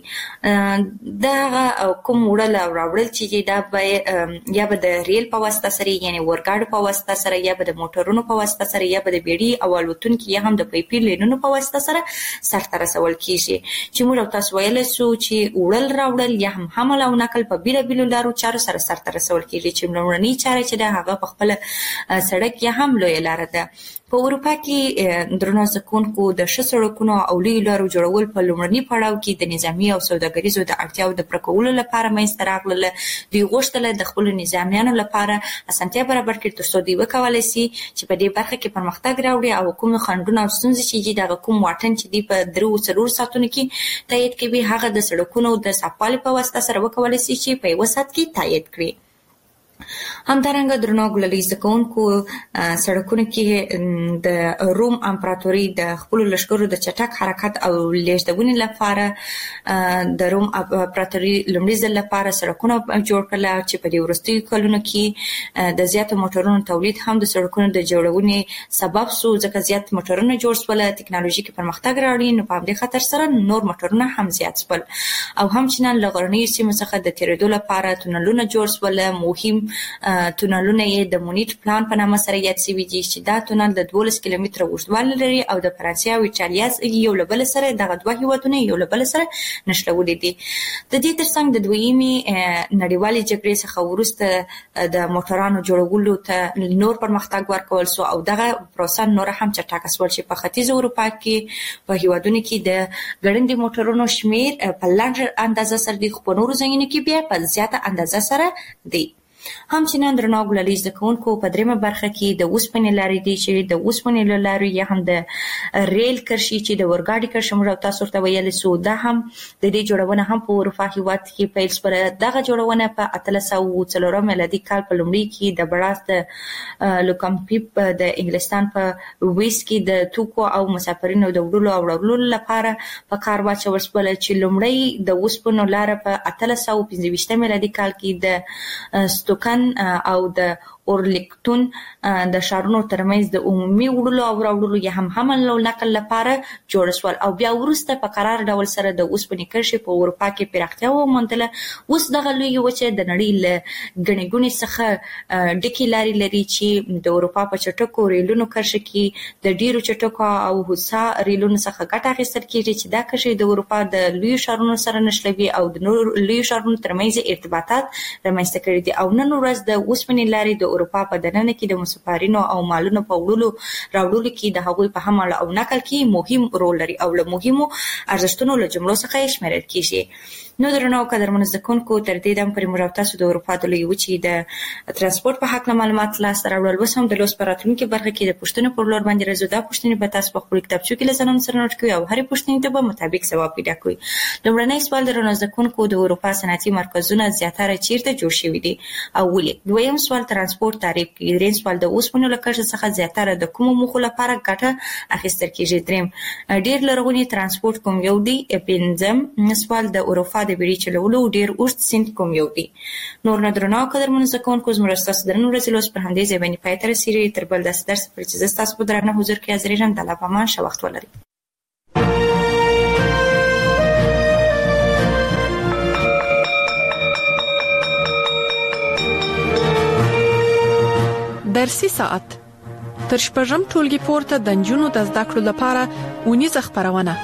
دغه کوم وړل او راوړل چې دا به یا به د ریل په واسطه سره یعنې اورګاډو په واسطه سره یا به د موټرونو په واسطه سره یا به د بیړۍ او الوتونکي یا هم د پیپي لینونو په واسطه سره سرته رسول کېږي چې موږ تاسو ویلی شو چې وړل راوړل یا هم حمل او نقل په بېلابېلو لارو چارو سره سرته رسول کېږي چې لومړنۍ چاره چې ده هغه په خپله سړک یا هم لویه لاره ده په اروپا کې درنو زکونکو د ښه سړکونو او لویو لارو جوړول په لومړني پړاو کې د نظامي او سوداګریزو د اړتیاو د پوره کولو لپاره منځته راغلل دوی غوښتل د خپلو نظامیانو لپاره اسانتیا برابر کړي تر څو دوی وکولی شي چې په دې برخه کې پرمختګ راوړي او کوم خنډونه او ستونزې چې دغه کوم واټن چې دوی په 3-4 ساعتونو کې تایید کوي هغه د سړکونو د صفوالي په واسطه سره وکولی شي چې په یوه ساعت کې تایید کړي همدارنګه درنو ګللي زکونکو سړکونو کې د روم امپراتوري د خپل لشکرو د چټک حرکت او لیږدونې لپاره د روم امپراتوري لومړي ځل لپاره سړکونه جوړ کړل چې په دې وروستیو کلونو کې د زیاتو موټرونو تولید هم د سړکونو د جوړونې سبب شو، ځکه زیات موټرونه جوړ شول، ټکنالوژیکي پرمختګ راوړي، نو په دې خاطر سره نور موټرونه هم زیات شول او هم چې نن لغړنۍ سیمو څخه د تیرېدو لپاره تونلونه جوړ شول. مهم تونلونه یې د مونیټ پلان په نامه سره یاد شوي دي چې دا تونل د 12 کیلومتره اوږدوالی لري او د فرانسې او ایټالیا یو له بل سره دغه دوه هیوادونه یو له بل سره نښلولي دي. د دې ترڅنګ د دویمې نړیوالې جګړې څخه وروسته د موټرانو جوړولو ته نور پرمختګ ورکول شو او دغه پروسه نور هم چټکه شول چې په ختیځ اروپا کې په هیوادونو کې د ګړندي موټرونو شمیر په لنډه اندازه سره دی، خو په نورو ځایونو کې بیا په زیاته اندازه سره دی. هم چې نن درنو ګللي زکونکو په دریمه برخه کې د اوسپنې لارې دي چې د اوسپنې لارې یا هم د ریل کرښې چې د اورګاډي کرښه موږ تاسو ته ویل سو، دا هم د دې جوړونه هم په اروپا هیواد کې پیل شوه. دغه جوړونه په 1804 میلادي کال په لومړي کې د بړاس لوکمپیپ د انګلستان په ویس کې د توکو او مسافرینو د وړلو او راوړلو لپاره په کار واچول شول چې لومړی د اوسپنو لار په 1825 میلادي کال کې د کن او د اورلیکټون د ښارونو ترمنځ د عمومي وړلو او راوړلو یا هم حمل او نقل لپاره جوړ شول او بیا وروسته په قرار ډول سره د اوسپنې کرښې په اروپا کې پراختیا وموندله. اوس دغه لویه وچه د نړۍ له ګڼې ګوڼې څخه ډکې لارې لري چې د اروپا په چټکو ریلونو کرښه کې د ډیرو چټکو او هوسا ریلونو څخه ګټه اخیستل کیږي چې دا کرښې د اروپا د لویو ښارونو سره نښلوي او د نورو لویو ښارونو ترمنځ ارتباطات رامنځته کړي دي. او نن ورځ د اوسپنې لارې د اروپا په دننه کې د مسافرینو او مالونو په وړلو راوړلو کې د هغوی په حمل او نقل کې مهم رول لري او له مهمو ارزښتونو له جملو څخه شمیرل کیږي. نو درنو قدرمنو زکونکو تر دې دم پرې موږ تاسو د اروپا د لوی وچې د ترانسپورت په حق معلومات لاسته راوړل. اوس هم د لوس پراتونکو برخه کې د پښتنو پر لور باندې راځو. دا پښتنې به تاسو په خپل کتابچو کې لزنم سره نوٹ کوئ او هرې پښتنې ته به مطابق ځواب پیدا کوئ. لومړنی سوال درنو زکونکو د اروپا صنعتي مرکزونه زیاتره چیرته جوړ شوي دي او ولې؟ دویم سوال ترانسپورت تعریف کړئ. دریم سوال د اوسپنو له کرښې څخه زیاتره د کومو موخو لپاره ګټه اخیستل کیږي؟ دریم ډیر لرغونی ترانسپورت کوم یو دی؟ پنځم سوال د اروپا د بیړۍ چلولو ډیر اوږد سیند کوم یو دی؟ نور نه درنو قدرمنو زکونکو زموږ ستاسو درنو ورځې لوس پر همدې ځای باندې پای ته رسیږي. تر بل داسې درس پورې چې زه ستاسو په درنه حضور کې حاضرېږم. د الله په امان ښه وخت ولرئ. درسي ساعت تر شپږم ټولګي پورته د نجونو د زده کړو لپاره اونیزه خبرونه.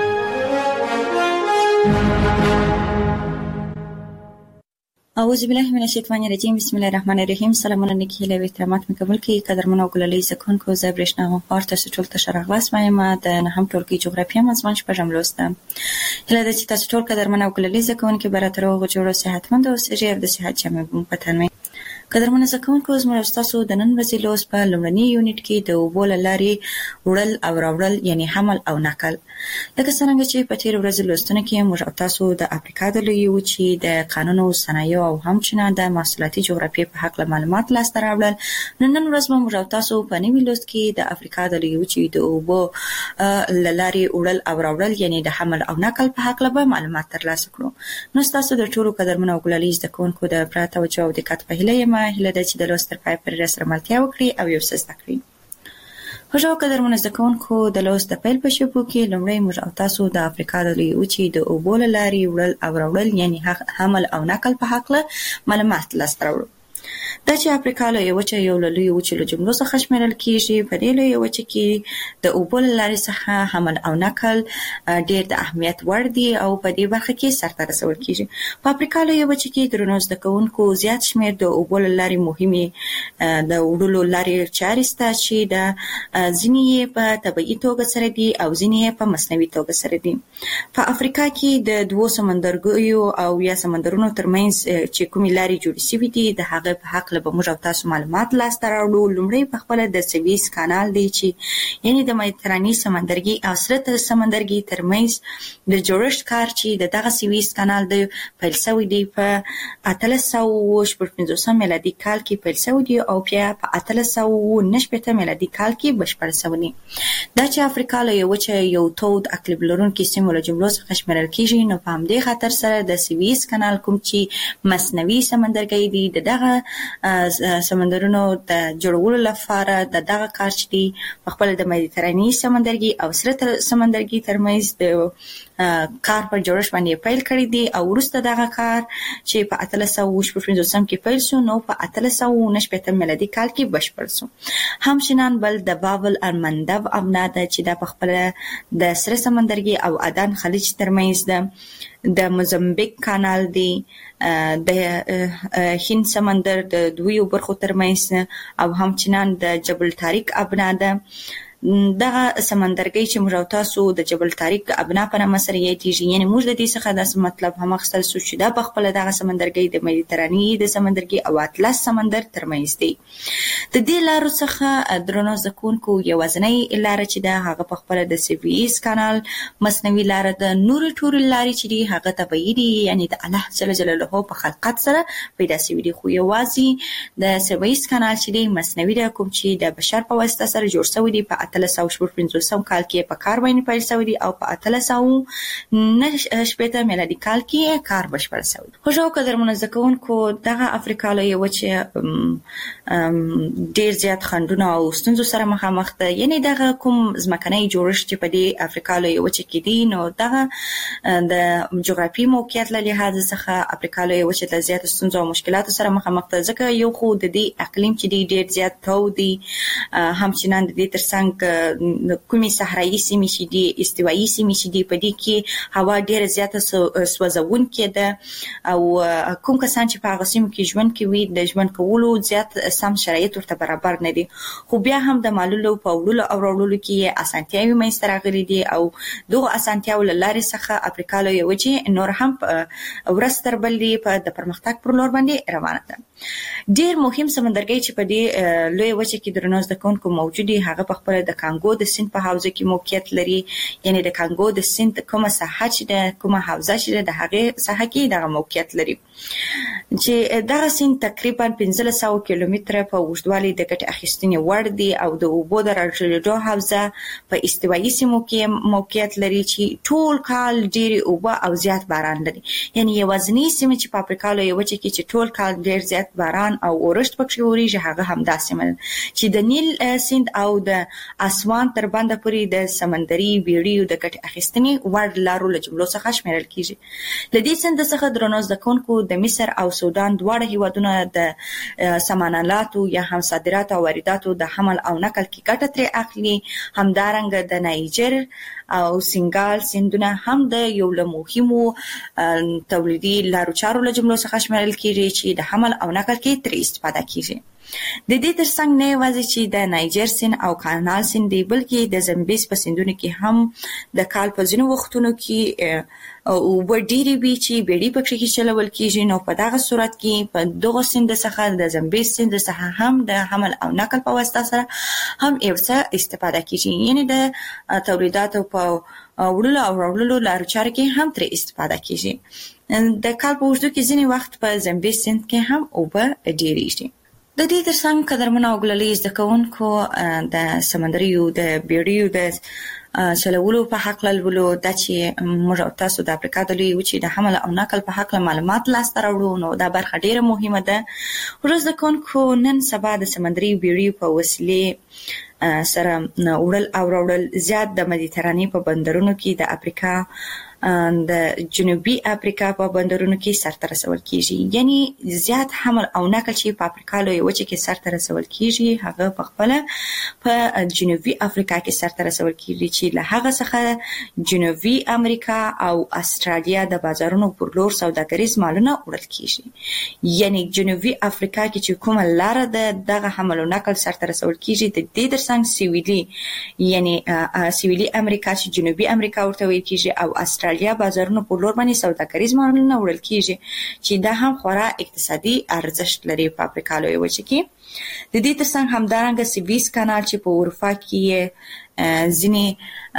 اعوذ بالله من الشیطان الرجیم. بسم الله الرحمن الرحیم. سلامونه نیکی له احترامات مکمل کی قدرمنو ګللي زکونکو زه برېښنا غوښتل تاسو ټول ته شرغلاس وایم د نهم ټولګي جغرافیه مضمون شپږم لوسته. هله د چې تاسو ټول قدرمنو ګللي زکونکو براتر او جوړو صحتمند او سړي او د صحت جامع په تنوي. قدرمنو زکونکو زموږ تاسو د نن ورځې لوس په لومړني یونټ کې د اوبو لارې وړل او راوړل یعنی حمل او نقل. لکه څنګه چې په تیر ورځ لوستنه کې موږ تاسو د افریقا د لوی وچې د قانونو صنایع او همچنان د محصولاتي جغرافیې په حق معلومات لاسته راوړل. نن ورځ موږ تاسو په نوي لوست کې د افریقا د لوی وچې د اوبو لارې وړل او راوړل یعنی د حمل او نقل په حق له معلومات ترلاسه کړو. نو تاسو د ټولو قدرمنو ګللي زکونکو د پراته توجه او دقت په هیله هله د چې د لوست تر پای پورې سره ملتیا وکړي او یو څه زده کړئ. خوږو قدرمنو زکونکو د لوست د پیل په شپو کې لومړی موږ تاسو د افریقا د لوی وچې د اوبو لارې وړل او راوړل یعنی حمل او نقل په حق له معلومات لاسته راوړو. دا چې افریقا لویه وچه یو له لویو وچو له جملو څخه شمیرل کیږي. په دې لویه وچه کې د اوبو له لارې څخه حمل او نقل ډېر د اهمیت وړ دي او په دې برخه کې سرته رسول کیږي. په افریقا لویه وچه کې درنو زده کوونکو زیات شمیر د اوبو له لارې مهمې د وړلو لارې چارې سته چې د ځینې په طبيعي توګه سره دي او ځینې په مصنوعي توګه سره دي. په افریقا کې د دوو سمندرګیو او یا سمندرونو ترمنځ چې کومې لارې جوړې شوې دي د هغه په حق له موږ او تاسو معلومات لاسته راوړو. لومړی په خپل د سویس کانال دی چې یعنی د مدیترانې سمندرګي او سره سمندرګي ترمنځ د جوړښت کار چې دغه سویس کانال د پیل شوی دی په 1850 میلادي کال کې پیل شوی دی او بیا په 1890 میلادي کال کې بشپړ شوی دی. دا چې افریقا له یو تود اقلیم لرونکي سیمو له جملو څخه شمیرل کیږي، نو په همدې خاطر سره د سویس کانال کوم چې مصنوعي سمندرګي دی دغه سمندرونو د جوړولو لپاره دغه کار چې دی په خپل د مدیترانې سمندرګي او سره سمندرګي ترمنځ د کار پر جوړښت باندې پیل کړی دی او وروسته دغه کار چې په 1850 کې پیل شو نو په 1890 میلادي کال کې بشپړ شو. همچنان بل د بابل المندب ابنا ده چې د خپل د سره سمندرګي او عدن خلیج ترمنځ د موزمبیک کانال دی، د هند سمندر د دویو برخو ترمنځ او همچنان د جبل طارق ابنا ده. دغه سمندرګي چې موږ تاسو د جبل طارق ابنا په نامه سره یادېږي، یعنی موږ د دې څخه د مطلب هم اخیستل شو چې دا په خپل دغه سمندرګي د مدیترانې د سمندرګي او اطلس سمندر ترمنځ دی. د دې لارو څخه درنو زکونکو یوازنۍ لار چې دا هغه په خپل د سویس کانال مصنوعي لار د نور ټول لارې چې دی هغه طبيعي دي، یعنی د الله جل جلاله په خلقت سره پیدا شوی دي. خو یوازې د سویس کانال چې دی مصنوعي د کوم چې د بشر په واسطه سره جوړ شوی دی په 1850 کال کې په کار باندې پیل شوی دی او په 1890 میلادي کال کې کار بشپړ شوی. خو جو قدرمنو زکونکو دغه افریقا له یو چې ډیر زیات خندونه او ستونزو سره مخامخ ده، یعنی دغه کوم ځمکنۍ جوړښت چې په دې افریقا له یو کې دی نو دغه د جغرافي موقعیت له لحاظ څخه افریقا له یو چې زیات ستونزو او مشکلاتو سره مخامخ ده، ځکه یو خو د دې اقلیم چې دی ډیر زیات تود دی، همچنان د دې ترڅنګ کومي صحرایي سیمې چې دي استوایي سیمې چې دي په دې کې هوا ډیره زیاته سوځونکې ده او کوم کسان چې په هغه سیمو کې ژوند کوي د ژوند کولو زیات سم شرایط ورته برابر نه دي. خو بیا هم د معلولو په وړلو او راوړلو کې اسانتیاوې منځته راغلي دي او دغه اسانتیاوو له لارې څخه افریقا له یو چې نور هم ورځ تر بلې په د پرمختګ پر لور باندې روانه ده. ډیر مهم سمندرګي چې په دې لوی وچه کې درنو زکونکو موجودي هغه په خپل د کانګو د سیند په حوزه کې موقعیت لري، یعنی د کانګو د سیند کومه ساحه چې د کومه حوزه چې د هغه ساحه کې دغه موقعیت لري چې دغه سیند تقریبا 1500 کیلومتره په اوږدوالي د ګټه اخیستنې وړ دی او د اوبو د راټولېدو حوزه په استوایي سیمو کې موقعیت لري چې ټول کال ډېری اوبه او زیات باران لري. یعنی یوازنی سیمه چې په افریقا له یو چې چې ټول کال ډېر زیات باران او اورښت پکې وریږي هغه همدا سیمه چې د نیل سیند او د اسوان تر باندې پورې د سمندري بیړیو د ګټه اخیستنې وړ لارو له جملو څخه شمیرل کیږي. له دې سیند څخه درنو زکونکو د مصر او سودان دواړه هیوادونه د سامانالاتو یا هم صادرات او وارداتو د حمل او نقل کې ګټه ترې اخلي. همدارنګه د نایجر او سنگال سیندونه هم د یو له مهمو تولیدي لارو چارو له جملو څخه شمیرل کیږي چې د حمل او نقل کې ترې استفاده کیږي. د دې ترڅنګ نه یوازې چې د نایجر سیند او کانال سیند دی بلکې د زمبیز په سیندونو کې هم د کال په ځینو وختونو کې او ډېری وی چې بیړۍ پکې کې چلول کیږي. نو په دغه صورت کې په دغه سیند څخه د زمبیز سیند څخه هم د حمل او نقل په واسطه سره هم یو څه استفاده کیږي، یعنی د تولیداتو په وړلو او راوړلو لارو چارو کې هم ترې استفاده کیږي. د کال په اوږدو کې ځینې وخت په زمبیز سیند کې هم اوبه ډېریږي. د دې ترڅنګ قدرمنو او ګلالي زده کوونکو د سمندریو د بیړیو د چلولو په حق لولو د چې موږ تاسو د افریقا د لوی وچې د حمل او نقل په حق معلومات لاسته راوړو، نو دا برخه ډیره مهمه ده. ورځ د کوونکو نن سبا د سمندري بیړیو په وسیلې سره وړل او راوړل زیات د مدیترانې په بندرونو کې د افریقا د جنوبي افریقا په بندرونو کې سرته رسول کیږي. یعنی زیات حمل او نقل چې په افریقا لوی وچه کې سرته رسول کیږي هغه په خپل په جنوبي افریقا کې سرته رسول کیږي چې له هغه څخه جنوبي امریکا او استرالیا د بازارونو پر لور سوداګریز مالونه وړل کیږي. یعنی جنوبي افریقا کې چې کومه لار ده دغه حمل او نقل سرته رسول کیږي د دې ترڅنګ سویلي یعنی سویلي امریکا چې جنوبي امریکا ورته ویل کیږي او استرالیا بازارونو په لور باندې سوداګریز مالونه وړل کیږي چې دا هم خورا اقتصادي ارزښت لري په افریقا لوی وچه کې. د دې ترڅنګ همدارنګه سویس کانال چې په اروپا کې ځینی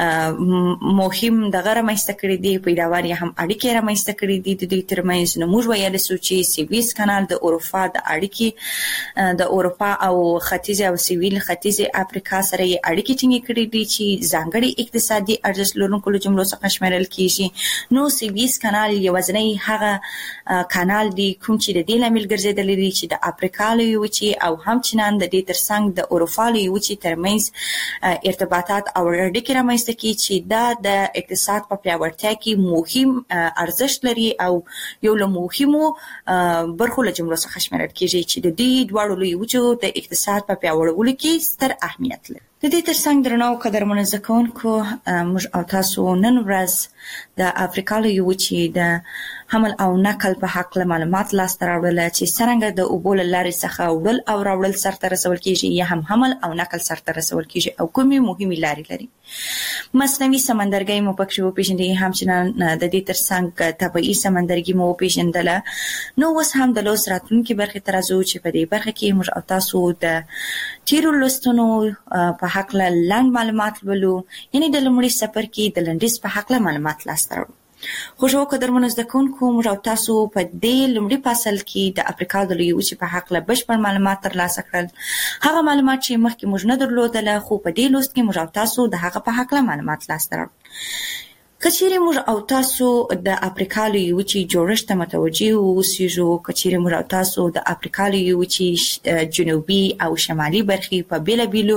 مهم دغه رامنځته کړی دی پیداوار هم اړیکې رامنځته کړی دي د دې ترمنځ. نو موږ ویل سو چې سویس کانال د اروپا د اړیکې د اروپا او ختیځ او سویل ختیځ افریقا سره اړیکې ټینګې کړې دي چې ځانګړي اقتصادي ارزښت لرونکو جملو څخه شمیرل کیږي. نو سویس کانال یوازینی هغه کانال دی کوم چې د دې لامل ګرځیدلی دی چې د افریقا لوی وچې او همچنان د دې ترڅنګ د اروپا لوی وچې ترمنځ ارتباطات او اړیکې رامنځته کوي چې دا د اقتصاد په پیاوړتیا کې مهم ارزښت لري او یو له مهمو برخو له جملو څخه شمیرل کیږي چې د دې دواړو لوی وچو د اقتصاد په پیاوړولو کې ستر اهمیت لري. د دې ترڅنګ درنو قدرمنو زده کوونکو موږ او تاسو نن ورځ د افریقا لوی وچې د حمل او نقل په حق له معلومات لاسته راوړل چې څنګه د اوبو له لارې څخه وړل او راوړل سرته رسول کیږي یا هم حمل او نقل سرته رسول کیږي او کومې مهمې لارې لري. مصنوعي سمندرګي مو پکې وپېژندل همچنان د دې ترڅنګ طبيعي سمندرګي مو وپېژندل. نو اوس هم د لوس راتلونکي برخه ترازو چې په دې برخه کې موږ او تاسو د تیرو لوستونو په حق له لاند معلومات ولو یعنی د لمړي سفر کې د لنډیز په حق له معلومات لاسته راوړو. خوشو قدرمنو زده کوونکو موږ او تاسو په دې لمړي فصل کې د افریقا د لوی وچې په حق له بشپړ معلومات ترلاسه کړل. هغه معلومات چې مخکې موږ نه درلودل خو په دې لوست کې موږ او تاسو د هغه په حق له معلومات لاسته راوړو. کچېرې موږ او تاسو د افریقا لوی وچې جوړښت ته متوجي اوسئ، کچېرې موږ او تاسو د افریقا لوی وچې جنوبي او شمالي برخې په بیلابیلو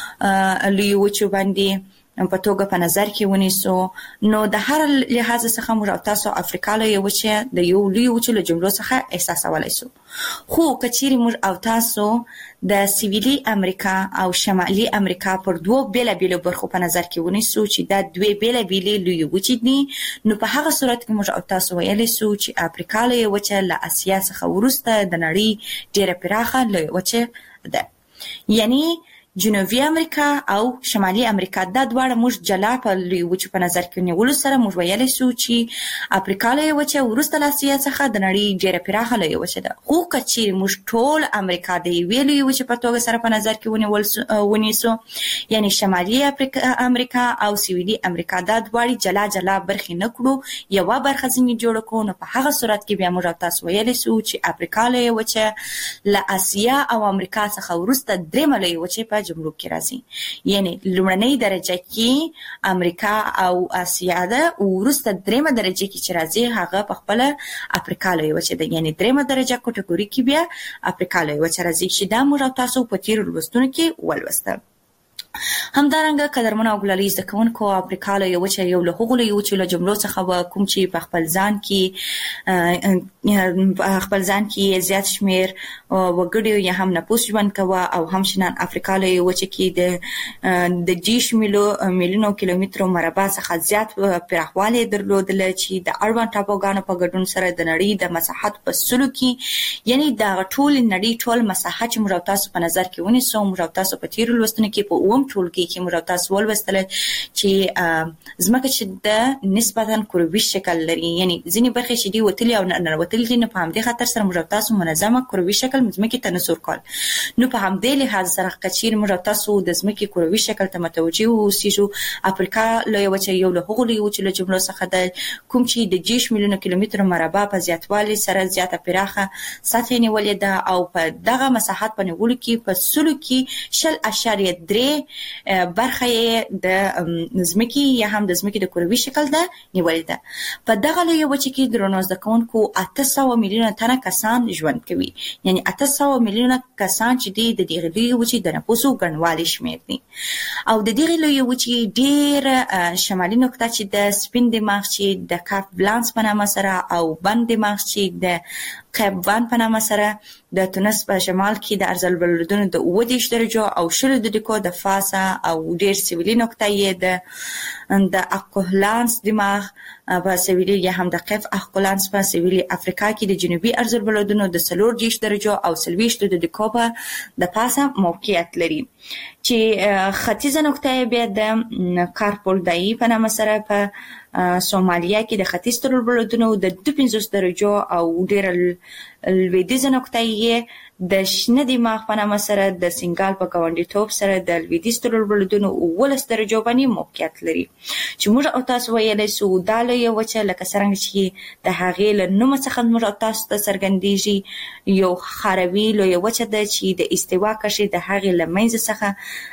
لوی وچو باندې په توګه په نظر کې ونیسو، نو د هر لحاظ څخه موږ او تاسو افریقا له یو وچې د یو لوی وچې له جملو څخه احساسولای شو. خو کچېرې موږ او تاسو د سویلي امریکا او شمالي امریکا پر دوه بیلابیلو برخو په نظر کې ونیسو چې دا دوه بیلابیلې لوی وچې دي، نو په هغه صورت کې موږ او تاسو ویلی شو چې افریقا له یو وچې له اسیا څخه وروسته د نړۍ ډېره پراخه لوی وچې ده. یعنی جنوبي امریکا او شمالي امریکا دا دواړه موږ جلا په لوی وچې په نظر کې نیولو سره موږ ویلی شو چې افریقا لوی وچې وروسته له اسیا څخه د نړۍ ډېره پراخه لوی وچې ده. خو که چیرې موږ ټول امریکا د یوې لوی وچې په توګه سره په نظر کې ونیسو، یعنی شمالي امریکا او سویلي امریکا دا دواړه جلا جلا برخې نه کړو، یوه برخه ځینې جوړه کړو، نو په هغه صورت کې بیا موږ تاسو ویلی شو چې افریقا لوی وچې له اسیا او امریکا څخه وروسته درېیمه لوی وچې په جملو کې راځي. یعنی لومړنۍ درجه کې امریکا او اسیا ده، وروسته درېیمه درجه کې چې راځي هغه په خپل افریقا لوی وچې ده. یعنی درېیمه درجه کټګوري کې بیا افریقا لوی وچې راځي چې دا موږ تاسو په تیر لوستونو کې ولوستل. همدارنګه قدرمنو او ګلالي زده کوونکو افریقا له یو وچې یو له هغو لوی وچو له جملو څخه کوم چې په خپل ځان کې زیات شمیر وګړي یا هم نفوس ژوند کوه او همچنان افریقا له یو وچې کې د 10 میلیونو کیلومترو مربع څخه زیات پراخوالی درلودل چې د اړوند ټاپوګانو په ګډون سره د نړۍ د مساحت په سلو کې یعنی د ټول نړۍ ټول مساحت چې موږ تاسو په نظر کې ونیسو، موږ تاسو په تیر لوستونو کې په ټولګي کې موږ تاسو ولوستل چې ځمکه چې د نسبتاً کروي شکل لري، یعنی ځینې برخې چې دی وتلي او ننوتلي دي، نو په همدې خاطر سره موږ تاسو منظمه کروي شکل ځمکې ته نسور کول. نو په همدې لحاظ سره کچیر موږ تاسو د ځمکې کروي شکل ته متوجي اوسئ. افریقا له یو وچې یو له هغو لوی وچو له جملو څخه ده کوم چې د 10 میلیونو کیلومترو مربع په زیاتوالي سره زیاته پراخه سطح نیولې ده او په دغه مساحت په نیولو کې په سلو کې 0.3 برخه د زمکی یا هم د زمکی د کروي شکل ده نیولې ده. په دغه لویه وچه کې درنو زده کوونکو 800 میلیونه تنه کسان ژوند کوي، یعنی 800 میلیونه کسان چې د دغه لویه وچې د نفوسو ګڼوالي شمیر دي. او د دغه لویه وچې ډېر شمالي نقطه چې د سپین دماغ چې د کاپ بلانس په نامه سره او بند دماغ چې د قیب وان په نامه سره د تونس په شمال کې د ارزل بلدونو د 20 درجو او 10 دقیقو د فاسه او ډېر سویلي نقطه یې د اقولانس دماغ په سویلي یا هم د قیف اقولانس په سویلي افریقا کې د جنوبي ارزل بلدونو د 40 درجو او 20 دقیقو په د پاسه موقعیت لري، چې ختیځه نقطه بیا د کارپول دای په نامه سره په سومالیا کې د ختیځ تر بلدونو د 25 درجو او ډېر لویدیځه نقطه یې د شنه دماغ په نامه سره د سنگال په ګاونډیتوب سره د لویدیځ تر بلدونو 19 درجو باندې موقعیت لري، چې موږ او تاسو ویلای سو دا لویه وچه لکه څنګه چې د هغې له نوم څخه موږ او تاسو ته څرګندېږي یو خاروي لویه وچه ده چې د استوا کرښې د هغې له منځ څخه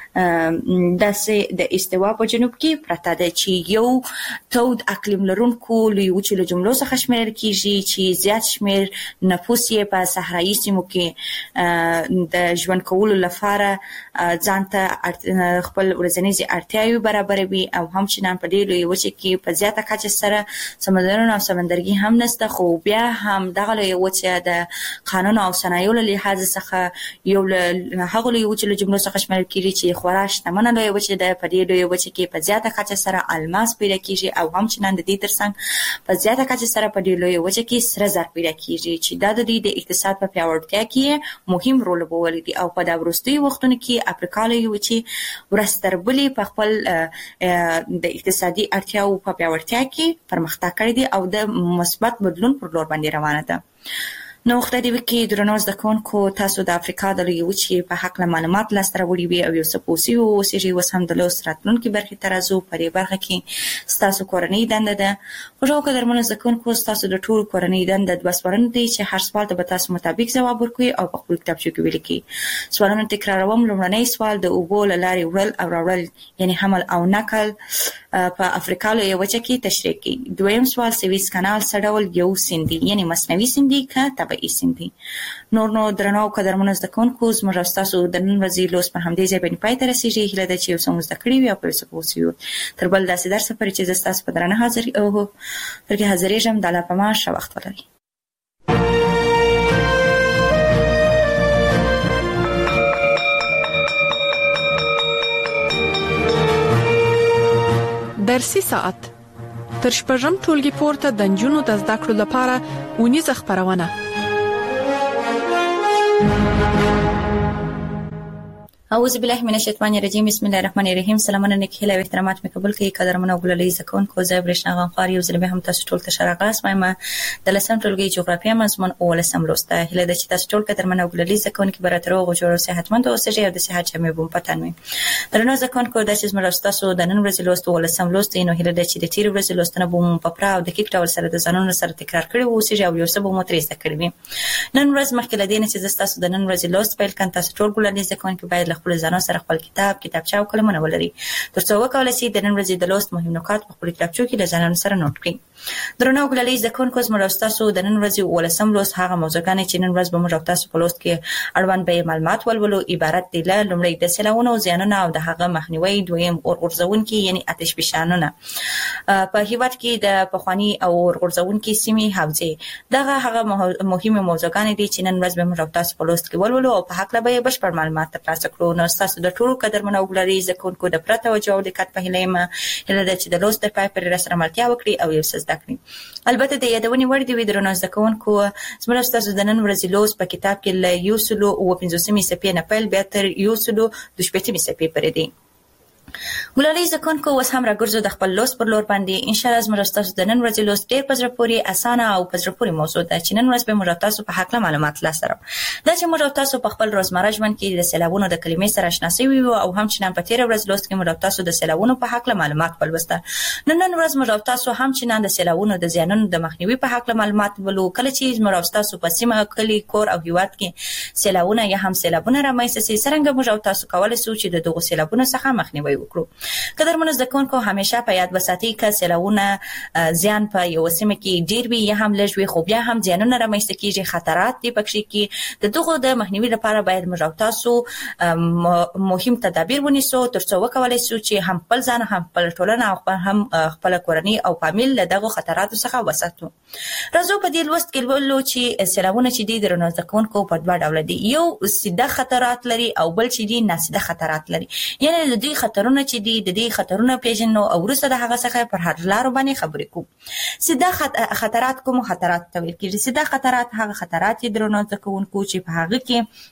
داسې د استوا په جنوب کې پرته ده، چې یو تود اقلیم لرونکو لویو وچو له جملو څخه شمیرل کیږي، چې زیات شمیر نفوس یې په صحرایي سیمو کې د ژوند کولو لپاره ځان ته خپل ورځنیزې اړتیاوې برابروي، او همچنان په دې لویه وچه کې په زیاته کچه سره سمندرونه او سمندرګي هم نشته، خو بیا هم دغه لویه وچه د قانون او صنایعو له لحاظ څخه یو له هغو لویو وچو له جملو څخه شمیرل کیږي چې خورا شتمنه لویه وچه ده. په دې لویه وچه کې په زیاته کچه سره الماس پیدا کیږي، او همچنان د دې ترڅنګ په زیاته کچه سره په دې لویه وچه کې سره زر پیدا کیږي، چې دا د دې د اقتصاد په پیاوړتیا کې مهم رول لوبولی دی. او په دا وروستي وختونو کې افریقا لویه وچه ورځ تر بلې په خپل د اقتصادي اړتیاو په پیاوړتیا کې پرمختګ کړی دی او د مثبت بدلون پر لور باندې روانه ده. نو وخت دی کې درنو زده کوونکو تاسو د افریقا د لویې وچې په هکله معلومات لاسته راوړي وي او یو څه پوه سوي اوسېږئ. اوس هم د لوست راتلونکي برخې ته راځو. په دې برخه کې ستاسو کورنۍ دنده ده. خوږو قدرمنو زده کوونکو ستاسو د ټولو کورنۍ دنده دوه سوالونه دي چې هر سوال ته به تاسو مطابق ځواب ورکوئ او په خپل کتابچو کې ولیکئ. سوالونه تکراروم. لومړنی سوال د اوبو له لارې وړل او راوړل یعنی حمل او نقل په افریقا لویه وچه کې تشریح کړئ. دویم سوال سویس کانال څه ډول یو سیند دی یعنی مصنوعي سیند دی که طبیعي سیند دی؟ نو درنو او قدرمنو زده کوونکو زموږ ستاسو د نن ورځې لوست په همدې ځای باندې پای ته رسیږي. هیله ده چې یو څه مو زده کړي وي او په څه پوه سوي. تر بل داسې درسه پورې چې زه ستاسو په درنه حاضرېږم. د الله په امان ښه وخت ولرئ. درسي ساعت تر شپږم ټولګي پورته د نجونو د زده کړو لپاره ونیزه خپرونه. اعوذ بالله من الشیطان الرجیم. بسم الله الرحمن الرحیم. سلامونه نیک هیله او احترامات مې قبول کړئ. قدرمنو او ګلالي زکونکو زه برېښنا غنخوار یو ځل به هم تاسو ټول ته ښه راغلاست. وایم د لسم ټولګي جغرافیه مضمون او لسم لوست. هیله ده چې تاسو ټول قدرمنو او ګلالي زکونکو براتر او جوړ صحتمند اوسئ او د صحت جامې بوم پتن وي. درنو زکونکو د چې زموږ تاسو د نن ورځې لوست او لسم لوست نو هیله ده چې د تیر ورځې لوستنه بوم په پرا او دقیق ډول سره د ځانونو سره تکرار کړئ اوسئ او یو څه به مو ترې زده کړئ وي. نن ورځ مخکې لدې نه چې تاسو د نن ورځې لوست پیل کړئ تاسو ټول ګلالي زکونکو باید خپل ځانونو سره کتابچه او قلمونه ولري ترڅو وکولای شي د نن ورځې د لوست مهم نکات په خپل کتابچو کې د ځانونو سره نوٹ کړئ. درنو ګلالي زکونکو زموږ تاسو د نن ورځې ولسم لوست هغه موضوعګانې چې نن ورځ به موږ تاسو په لوست کې اړوند به معلومات ولولو عبارت دي له لومړی د سیلابونو زیانونه او د هغه مخنیوي، دویم اورغورځونکي یعنی آتش فشانونه په هیواد کې د پخوانی او اورغورځونکي سیمې حوزې. دغه هغه مهمه موضوعګانې دي چې نن ورځ به موږ تاسو په لوست کې ولولو او په حق له به بشپړ معلومات ترلاسه کړو. نو تاسو د ټولو قدرمنو او ګلالي زکونکو د پرته توجه او دقت په هیله ده چې د لوست تر پای پورې راسره ملتیا وکړي او یو څه زده کړي. البته د یادونې وړ دی درنو زده کوونکو زموږ تاسو د نن ورځې لوست په کتاب کې له 150 صفحې نه پیل بیا تر 112 صفحې پورې دی. ګلالي زکونکو اوس هم راګرځو د خپل لوست پر لور باندې. ان شاء الله زموږ تاسو د نن ورځې لوست ډېر په زړه پورې اسانه او په زړه پورې موضوع ده چې نن ورځ به موږ تاسو په حق معلومات لاسته راوړو. دا چې موږ تاسو په خپل روزمره ژوند کې د سیلابونو د کلمې سره آشنا شوي وو او هم چې نن په تیر ورځ لوست کې موږ تاسو د سیلابونو په حق معلومات ولوسته. نن ورځ موږ تاسو هم چې نن د سیلابونو د زیانونو د مخنیوي په حق معلومات ولو. کله چې موږ تاسو په سیمه کلی کور او هیواد کې سیلابونه یا هم سیلابونه رامنځته شي څنګه موږ تاسو کولای شو چې د دغه سیلابونو څخه مخنیوي وکړو. قدرمنو زکونکو همیشه په یاد وساتئ چې سیلابونه زیان په یو سیمه کې ډیر وي یا هم لږ وي خو بیا هم زیانونه رامنځته کیږي، خطرات دي پکې کې. د دغه د مخنیوي لپاره باید موږ تاسو مهم تدابیر ونیسو ترڅو وکولای شو چې هم خپل ځان هم خپل ټولنه او هم خپل کورنۍ او فامیل له دغه خطراتو څخه وساتو. راځو په دې لوست کې ولولو چې سیلابونه چې دي د زکونکو په دوه ډول دي. یو سیده خطرات لري او بل چې دي ناسیده خطرات لري. یعنی د دې خطرونه چې دي د دې خطرونه پیژنو او وروسته د هغه څخه پر هر لارو باندې خبرې کوو. سیده خطرات کوم خطرات ته ویل کېږي؟ سیده خطرات هغه خطرات دي درنو ځکوونکو چې په هغه کې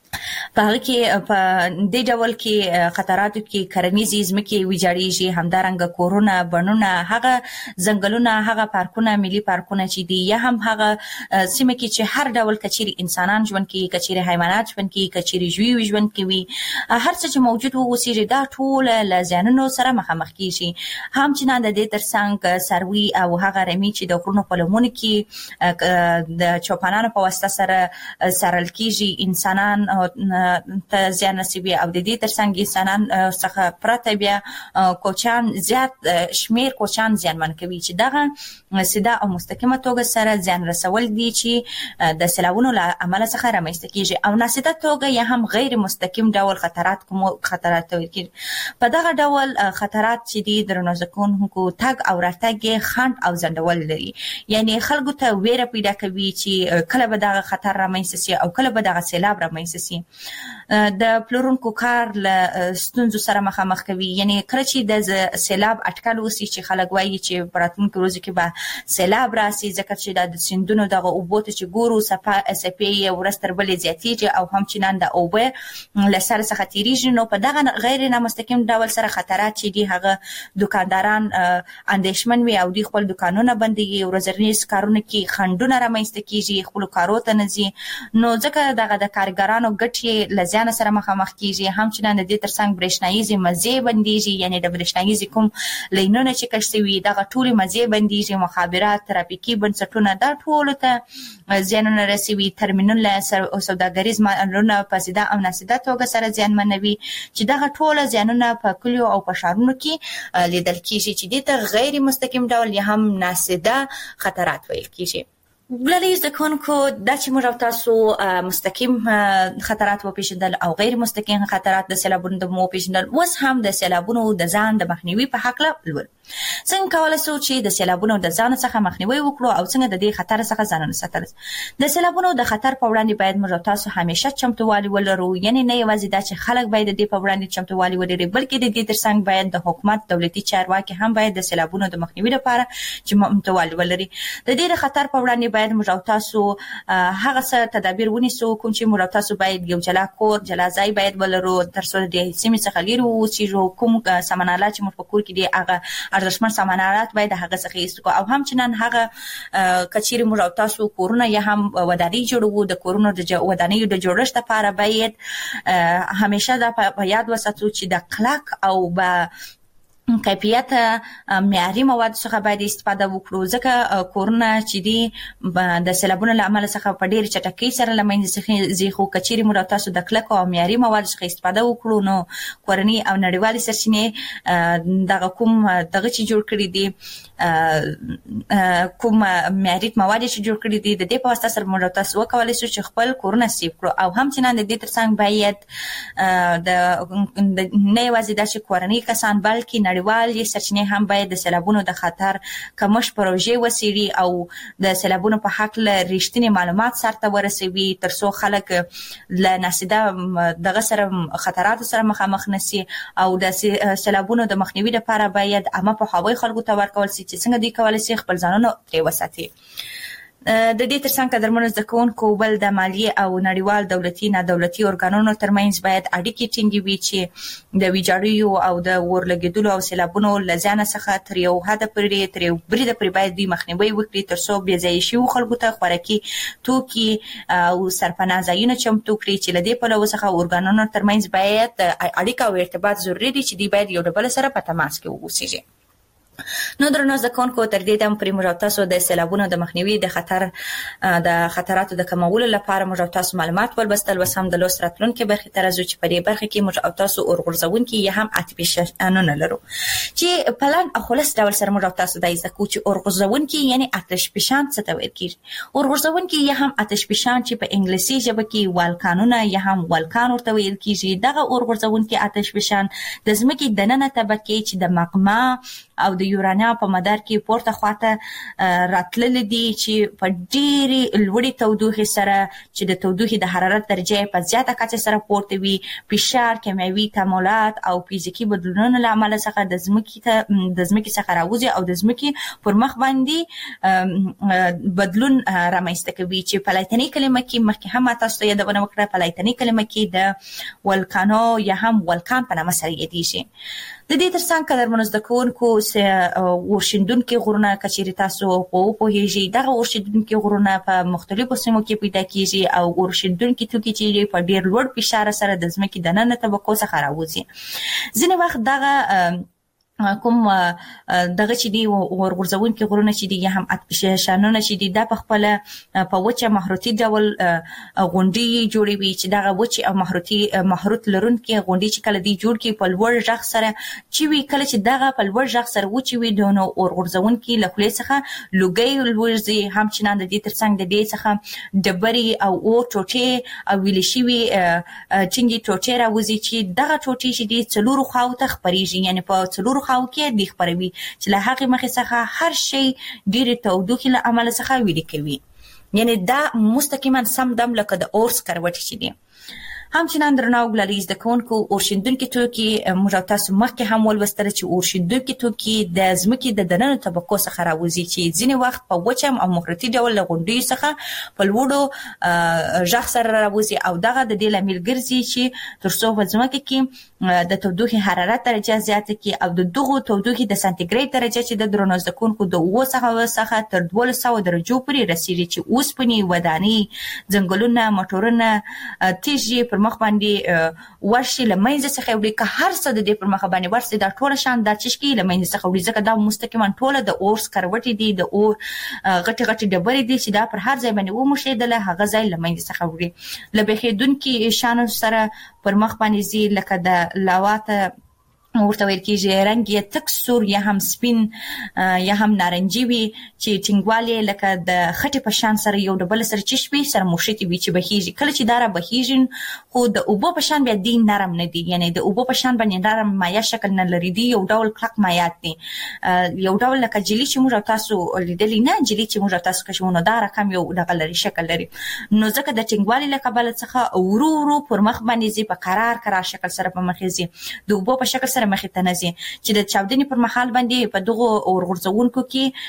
په دې ډول کې خطراتو کې کرنیزې ځمکې ویجاړېږي، همدارنګه کورونه، بڼونه، هغه ځنګلونه، هغه پارکونه، ملي پارکونه چې دي یا هم هغه سیمه کې چې هر ډول کچېرې انسانان ژوند کوي، کچېرې حیوانات ژوند کوي، کچېرې ژوي ژوند کوي، هر څه چې موجود اوسېږي دا ټول له زیانونو سره مخامخ کېږي. هم چې نه د دې ترڅنګ څاروي او هغه رمې چې د غرونو په لمنو کې د چوپانانو په واسطه سره څارل کېږي، انسانان ته زیان رسوي او د دې ترڅنګ انسانان څخه پرته بیا کوچان زیات شمیر کوچان زیانمن کوي چې دغه سیده او مستقیمه توګه سره زیان رسول دي چې د سیلابونو له امله څخه رامنځته کیږي. او ناسیده توګه یا هم غیر مستقیم ډول خطرات کوم خطرات ویل کیږي. په دغه ډول خطرات چې دي درنو زکونکو تګ او راتګ خنډ او ځنډول لري. یعنی خلکو ته ویره پیدا کوي چې کله به دغه خطر رامنځته شي او کله به دغه سیلاب رامنځته شي. د پلورونکو کار له ستونزو سره مخامخ کوي. یعنی کله چې د سیلاب اټکل وسی چې خلک وایي چې په راتلونکي ورځو کې به سیلاب راسي ځکه چې د سیندونو دغه اوبو ته چې ګورو څپې ورځ تر بلې زیاتېږي او هم چې نن د اوبه له سر څخه تېرېږي. نو په دغه غیر نامستقیم ډول سره خطرات چې دي هغه دوکانداران اندېښمن وي او دوی خپل دوکانونه بندوي، ورځنیز کارونه کې خنډونه رامنځته کېږي، خپلو کارو ته نه ځي. نو ځکه دغه د کارګرانو ګټې له زیان سره مخامخ کېږي. هم چې د دې ترڅنګ برېښنایي مزې بندېږي، یعنی د برېښنایي کوم لینونه چې کش شوي دغه ټولې مزې بندېږي، مخابرات، ترافیکي بنسټونه دا ټولو ته زیانونه رسوي. ترمینلونه، سوداګریز مالونه په سیده او ناسیده توګه سره زیانمنوي چې دغه ټول زیانونه په کلیو او په ښارونو کې لیدل کېږي چې دې ته غیر مستقیم ډول یا هم ناسیده خطرات ویل کېږي. ګلالي زکونکو دا چې موږ تاسو مستقیم خطرات وپېژندل او غیر مستقیم خطرات د سیلابونو د وپېژندل، اوس هم د سیلابونو د ځان د مخنیوي په حق لول. څنګه کولای شو چې د سیلابونو د ځان څخه مخنیوي وکړو او څنګه د دې خطر څخه ځانونه ساتل؟ د سیلابونو د خطر په وړاندې باید موږ تاسو همیشه چمتووالی ولرو. یعنی نه یوازې دا چې خلک باید د دې په وړاندې چمتووالی ولري بلکې د دې ترڅنګ باید د حکومت دولتي چارواکي هم باید د سیلابونو د مخنیوي لپاره چمتووالی ولري. د دې خطر په وړاندې باید موږ تاسو هغه څه تدابیر ونیسو کوم چې موږ تاسو باید یو جلا کور جلا ځای باید ولرو ترڅو د سیمې څخه لري اوسېږو. کوم سامانالات چې موږ په کور کې دي هغه ارزښتمن سامانالات باید هغه څخه ایستو او هم چې نن هغه کچېرې موږ تاسو کورونه یا هم ودانۍ جوړو د کورونو د ودانیو د جوړښت لپاره باید همیشه دا په یاد وساتو چې د کلک او با کیفیت معیاري مواد څخه باید استفاده وکړو ځکه کورونه چې دي د سیلابونو له امله څخه په ډېر چټکۍ سره له منځه ځي. خو کچېرې موږ تاسو د کلکو او معیاري مواد څخه استفاده وکړو نو کورنۍ او نړیوالې سرچینې دغه کوم دغه چې جوړ کړي دي کوم معیاري مواد چې جوړ کړي دي د دې په واسطه سره موږ تاسو وکولای شو چې خپل کورونه سیف کړو. او هم چې نن د دې ترڅنګ باید نه یوازې دا چې کورنۍ کسان بلکې نړیوالې سرچینې هم باید د سیلابونو د خطر کمښت پروژې وڅېړي او د سیلابونو په هکله رښتینې معلومات سرته ورسوي ترڅو خلک له ناسیده دغه سره خطراتو سره مخامخ نشي. او د سیلابونو د مخنیوي لپاره باید عامه پوهاوی خلکو ته ورکول شي چې څنګه دوی کولی شي خپل ځانونه ترې وساتي. د دې ترڅنګ قدرمنو زده کوونکو بل د مالیې او نړیوال دولتي نه دولتي ارګانونو ترمنځ باید اړیکې ټینګې وي چې د ویجاړیو او د ورلګېدلو او سیلابونو له زیانه څخه تر یو حده پورې تر یو بریده پورې باید دوی مخنیوي وکړي ترڅو بې ځایه شویو خلکو ته خوراکي توکي او سرپناه ځایونه چمتو کړي چې له دې پلوه څخه ارګانونو ترمنځ باید اړیکه او ارتباط ضروري دي چې دوی باید یو د بل سره په تماس کې واوسیږي. نو درنو زده کوونکو تر دې دم پرې موږ تاسو د سیلابونو د مخنیوي د خطراتو د کمولو لپاره موږ تاسو معلومات ولوستل وسم د لوست راتلونکو برخې ته راځو چې په دې برخه کې موږ تاسو اورغورځونکي یا هم اتپشانونه لرو چې پلان او خلاص ډول سره موږ تاسو د زده کو چې اورغورځونکي یعنی اتپشان څه ته ویل کیږي. اورغورځونکي یا هم اتپشان چې په انګلیسي ژبه کې والکانونه یا هم والکان ورته ویل کیږي. دغه اورغورځونکي اتپشان د ځمکې دننه طبقه چې د مغما او د یورانیا په مدار کې پورته خواته راتلل دي چې په ډېری لوړې تودوخې سره چې د تودوخې د حرارت درجه په زیاته کچه سره پورته وي فشار کیمیاوي تعاملات او فزیکي بدلونونو له امله څخه د ځمکې څخه راوځي او د ځمکې پر مخ باندې بدلون رامنځته کوي چې په لاتیني کلمه کې مخکې هم تاسو ته یادونه وکړه په لاتیني کلمه کې د والکانو یا هم والکان په نامه سره یادېږي. د دې ترڅنګ قدرمنو زده کوونکو ورشندونکي غرونه کچېرې تاسو په پوهیږئ دغه ورشندونکي غرونه په مختلفو سیمو کې پیدا کیږي او ورشندونکي توکي چې په ډېر لوړ فشار سره د ځمکې دننه طبقو څخه راوځي. ځینې وخت دغه کوم دغه چې دی ورغورځونکي غرونه چې دی یا هم اتپشانونه چې دی د په خپل په وچه محروتي ډول غونډي جوړوي چې دغه وچه او محروت لرونکي غونډي چې کله دی جوړ کی په لوړ ژغ سره چې وی کله چې دغه په لوړ ژغ سره وچی وي دونو ورغورځونکي له خولې څخه لوګي لورځي هم چې نن د دې ترڅنګ د دې څخه ډبري او ټوټې او ویل شي وي چنګي ټوټې راوځي چې دغه ټوټې چې دی څلورو خواو ته خبريږي یعنی په څلورو خواو کې دی خبروي چې له هغه مخې څخه هر شی ډېر تودوخې له عمل څخه ویل کوي یعنی دا مستقیما سم دم لکه د اور سکروټ چې دی. همچنان درنو غلریز د کونکو اورشندونکو توکي موږ تاسو مخکې هم ولوستل چې اورشندونکو توکي د ځمکې د دننه طبقو څخه راوځي چې ځینې وخت په وچم او محروتي ډول غونډې څخه په لوړو ژغ سره راوځي او دغه د دې لامل ګرځي چې ترڅو په ځمکه کې د تودوخې حرارت درجه زیاته کی او د دغه تودوخې د سانتیګریډ درجه چې د درنو ځکونکو د 200 تر 1200 درجو پورې رسیدي چې اوسپنی ودانی ځنګلونه موټرونه تیږي پر مخ باندې ورشي لمنځ څخه وړي که هر څه د دې پر مخ باندې ورسي دا ټول شان د چشکی لمنځ څخه وړي ځکه دا مستقیما ټول د اور سکروټي دي د اور غټي ډبرې دي چې دا پر هر ځای باندې ومشیدل هغه ځای لمنځ څخه وړي لبهیدونکي شانو سره پر مخ باندې زی لکه د لاواته ورته ویل کېږي رنګ یې تک سور یا هم سپین یا هم نارنجي وي چې ټینګوالی لکه د خټې په شان سره یو ډبل سره چشپي سره موشتي وي چې بهیږي کله چې دارا بهیږي خو د اوبو په شان بیا دی نرم نه دي یعنی د اوبو په شان باندې نرم مایا شکل نه لري دی یو ډول کلک مایات دي یو ډول لکه جلی چې موږ تاسو لیدلې نه جلی چې موږ تاسو کښونه دا رقم یو ډول لري شکل لري نو ځکه د ټینګوالی لکه بل څخه ورو پر مخ باندې زی په قرار شکل سره په مخ زی د اوبو په شکل مخې ته نزي چې د چاودنې پر مهال باندې په دغه اورغورځونکو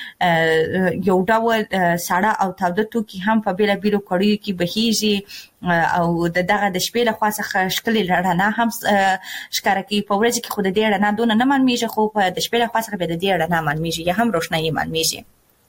کې یو ډول ساړه او تاوده توکي هم په بیل بیلو کړیو کې بهیږي او دغه د شپې له خوا څخه شکلې رڼا هم ښکارا کوي په ورځ کې خو د دې رڼا دونه نه معلومیږي خو په د شپې له خوا څخه به د دې رڼا معلومیږي یا هم روښنايي معلومیږي.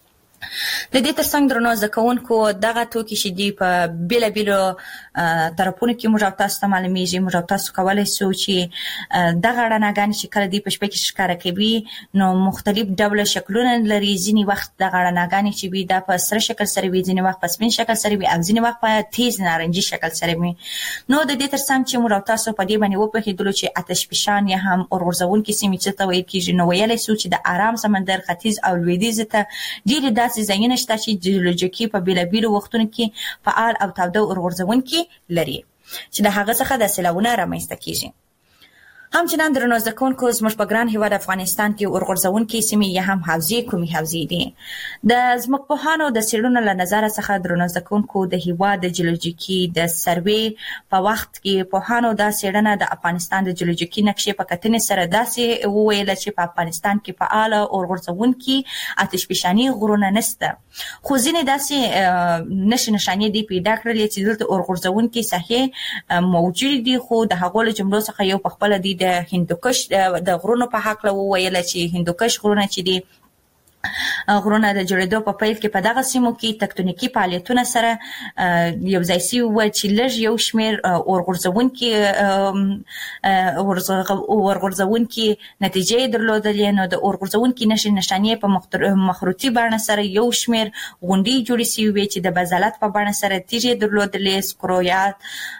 د دې ترڅنګ درنو ځکونکو دغه توکي چې دی په بیل بیلو طرفونو کې موږ تاسو ته معلومیږي موږ تاسو کولای شو چې دغه رڼاګانې چې کله دی په شپه کې ښکارا کوي نو مختلف ډول شکلونه لري ځینې وخت دغه رڼاګانې چې وي د په سره شکل سره وي ځینې وخت په سپین شکل سره وي او ځینې وخت په تیز نارنجي شکل سره وي نو د دې ترڅنګ چې موږ تاسو په دې باندې وپوهیدلو چې آتش فشان یا هم اورغورځونکي سیمې چې ته وایي کېږي نو ویلای شو چې د آرام سمندر ختیځ او لویدیځ ته ډېر داسې ځایونه شته چې جیولوژیکي په بیلابیلو وختونو کې فعال او تاوده اورغورځونکي لري چې د هغه څخه د سیلابونو رامنځته کیږي. همچنان درنو زده کوونکو زموږ په ګران هیواد افغانستان کې اورغورځونکي سیمې یا هم حوزې کومې حوزې دي. د ځمکپوهانو د څېړنو له نظره څخه درنو زده کوونکو د هیواد د جیولوژیکي د سروې په وخت کې پوهانو دا څېړنه د افغانستان د جیولوژیکي نقشې په کتنې سره داسې وویل چې په افغانستان کې فعال اورغورځونکي آتشفشاني غرونه نشته، خو ځینې داسې نښانې دي پیدا کړلې چې دلته اورغورځونکي ساحې موجود دي، خو د هغو له جملو څخه یو په خپله دي د هندوکش د غرونو په هکله وویل چې هندوکش غرونه چې دي غرونه د جوړېدو په پیل کې په دغه سیمو کې تکتونیکي فعالیتونه سره یو ځای شوي وو چې لږ یو شمېر اورغورځونکي نتیجې یې درلودلې. نو د اورغورځونکي نښانې په مخروطي بڼه سره یو شمېر غونډۍ جوړې شوي وې چې د بزالت په بڼه سره تیږې یې درلودلې، سکرویا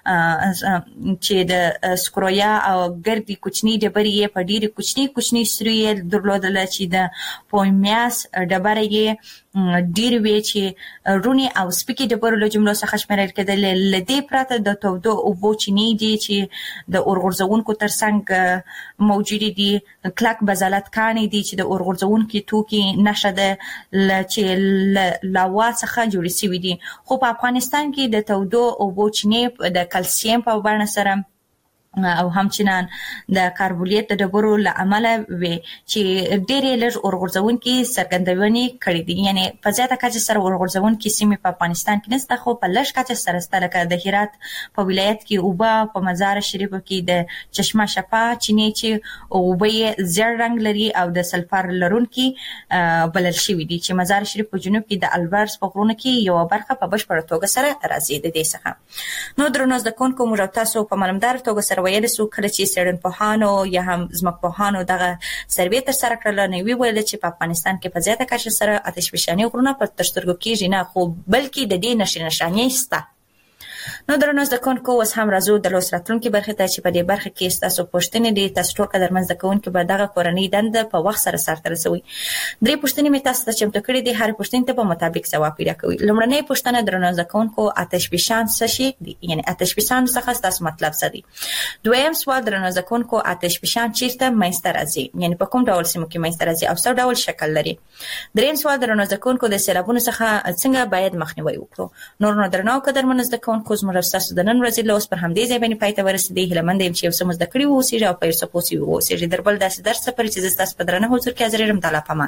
چې د سکرویا او ګردې کوچنۍ ډبرې یې په ډېرې کوچنۍ سوري یې درلودله چې د پویمیاس ډبره یې ډېرې وې چې رونې او سپکې ډبرو له جملو څخه شمېرل کېدلې. له دې پرته د تودو اوبو چینې دي چې د اورغورځونکو تر څنګ موجودې دي، کلک بزالت کاڼي دي چې د اورغورځونکي توکي نښه ده چې له لاوا څخه جوړې شوي دي. خو په افغانستان کې د تودو اوبو چینې د کلسیم په بڼه سره او همچنان د کاربولیت د ډبرو له امله وي چې ډېرې لږ اورغورځونکي څرګندونې کړې دي. یعنی په زیاته کچه سره اورغورځونکي سیمې په افغانستان کې نشته، خو په لږ کچه سره شته، لکه د هرات په ولایت کې اوبه، په مزار شریف کې د چشمه شفا چینې چې اوبه یې زیړ رنګ لري او د سلفر لرونکي بلل شوي دي، چې مزار شریف په جنوب کې د البرز په غرونو کې یوه برخه په بشپړه توګه سره راځي د دې څخه. نو درنو زده کوونکو موږ او تاسو په معلومداره توګه سره ویل سو کله چې څېړنپوهانو یا هم ځمکپوهانو دغه سروې ترسره کړله، نو ویې ویل چې په افغانستان کې په زیاته کچه سره آتشفشاني غرونه په تر سترګو کېږي نه، خو بلکې د دې نښانې شته. نو درنو زده کوونکو اوس هم راځو د لوست راتلونکي برخې ته چې په دې برخه کې ستاسو پوښتنې دي. تاسو ټول قدرمن زده کوونکي به دغه کورنۍ دنده په وخت سره سرته رسوئ. 3 پوښتنې مې تاسو ته چمتو کړې دي، هرې پوښتنې ته په مطابق ځواب پیدا کوئ. لومړنۍ پوښتنه درنو زده کوونکو، آتشفشان څه شی دي؟ یعنی آتشفشان څخه ستاسو مطلب څه دی؟ دویم سوال درنو زده کوونکو، آتشفشان چیرته منځته راځي؟ یعنی په کوم ډول سیمو کې منځته راځي او څه ډول شکل لري؟ دریم سوال درنو زده کوونکو، د سیلابونو څخه څنګه باید مخنیوي وکړو؟ نور نو درنو قدرمن زده کوونکو، زموږ ستاسو د نن ورځې لوست پر همدې ځای باندې پای ته ورسېدی. هیله مند یم چې یو څه مو زده کړي واوسېږي او په یو څه پوه شوي واوسېږي. در بل داسې درس لپاره چې زه ستاسو په درنه حضور کې حاضر یم، تعالی پامان.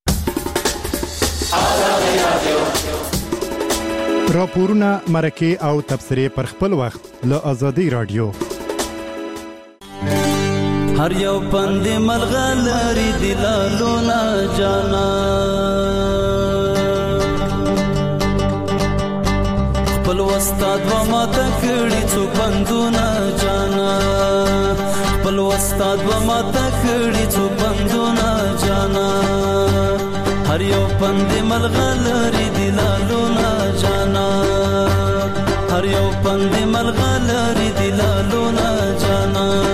راپورونه، مرکې او تبصرې پر خپل وخت له آزادۍ رادیو. هر یو پند ملغلری دلالونه جانا، خپل استاد و ما تکړی څو بندونه جانا، خپل استاد و ما تکړی څو بندونه جانا، هر یو پند ملغلری دلالونه جانا، هر یو پند ملغلری دلالونه جانا.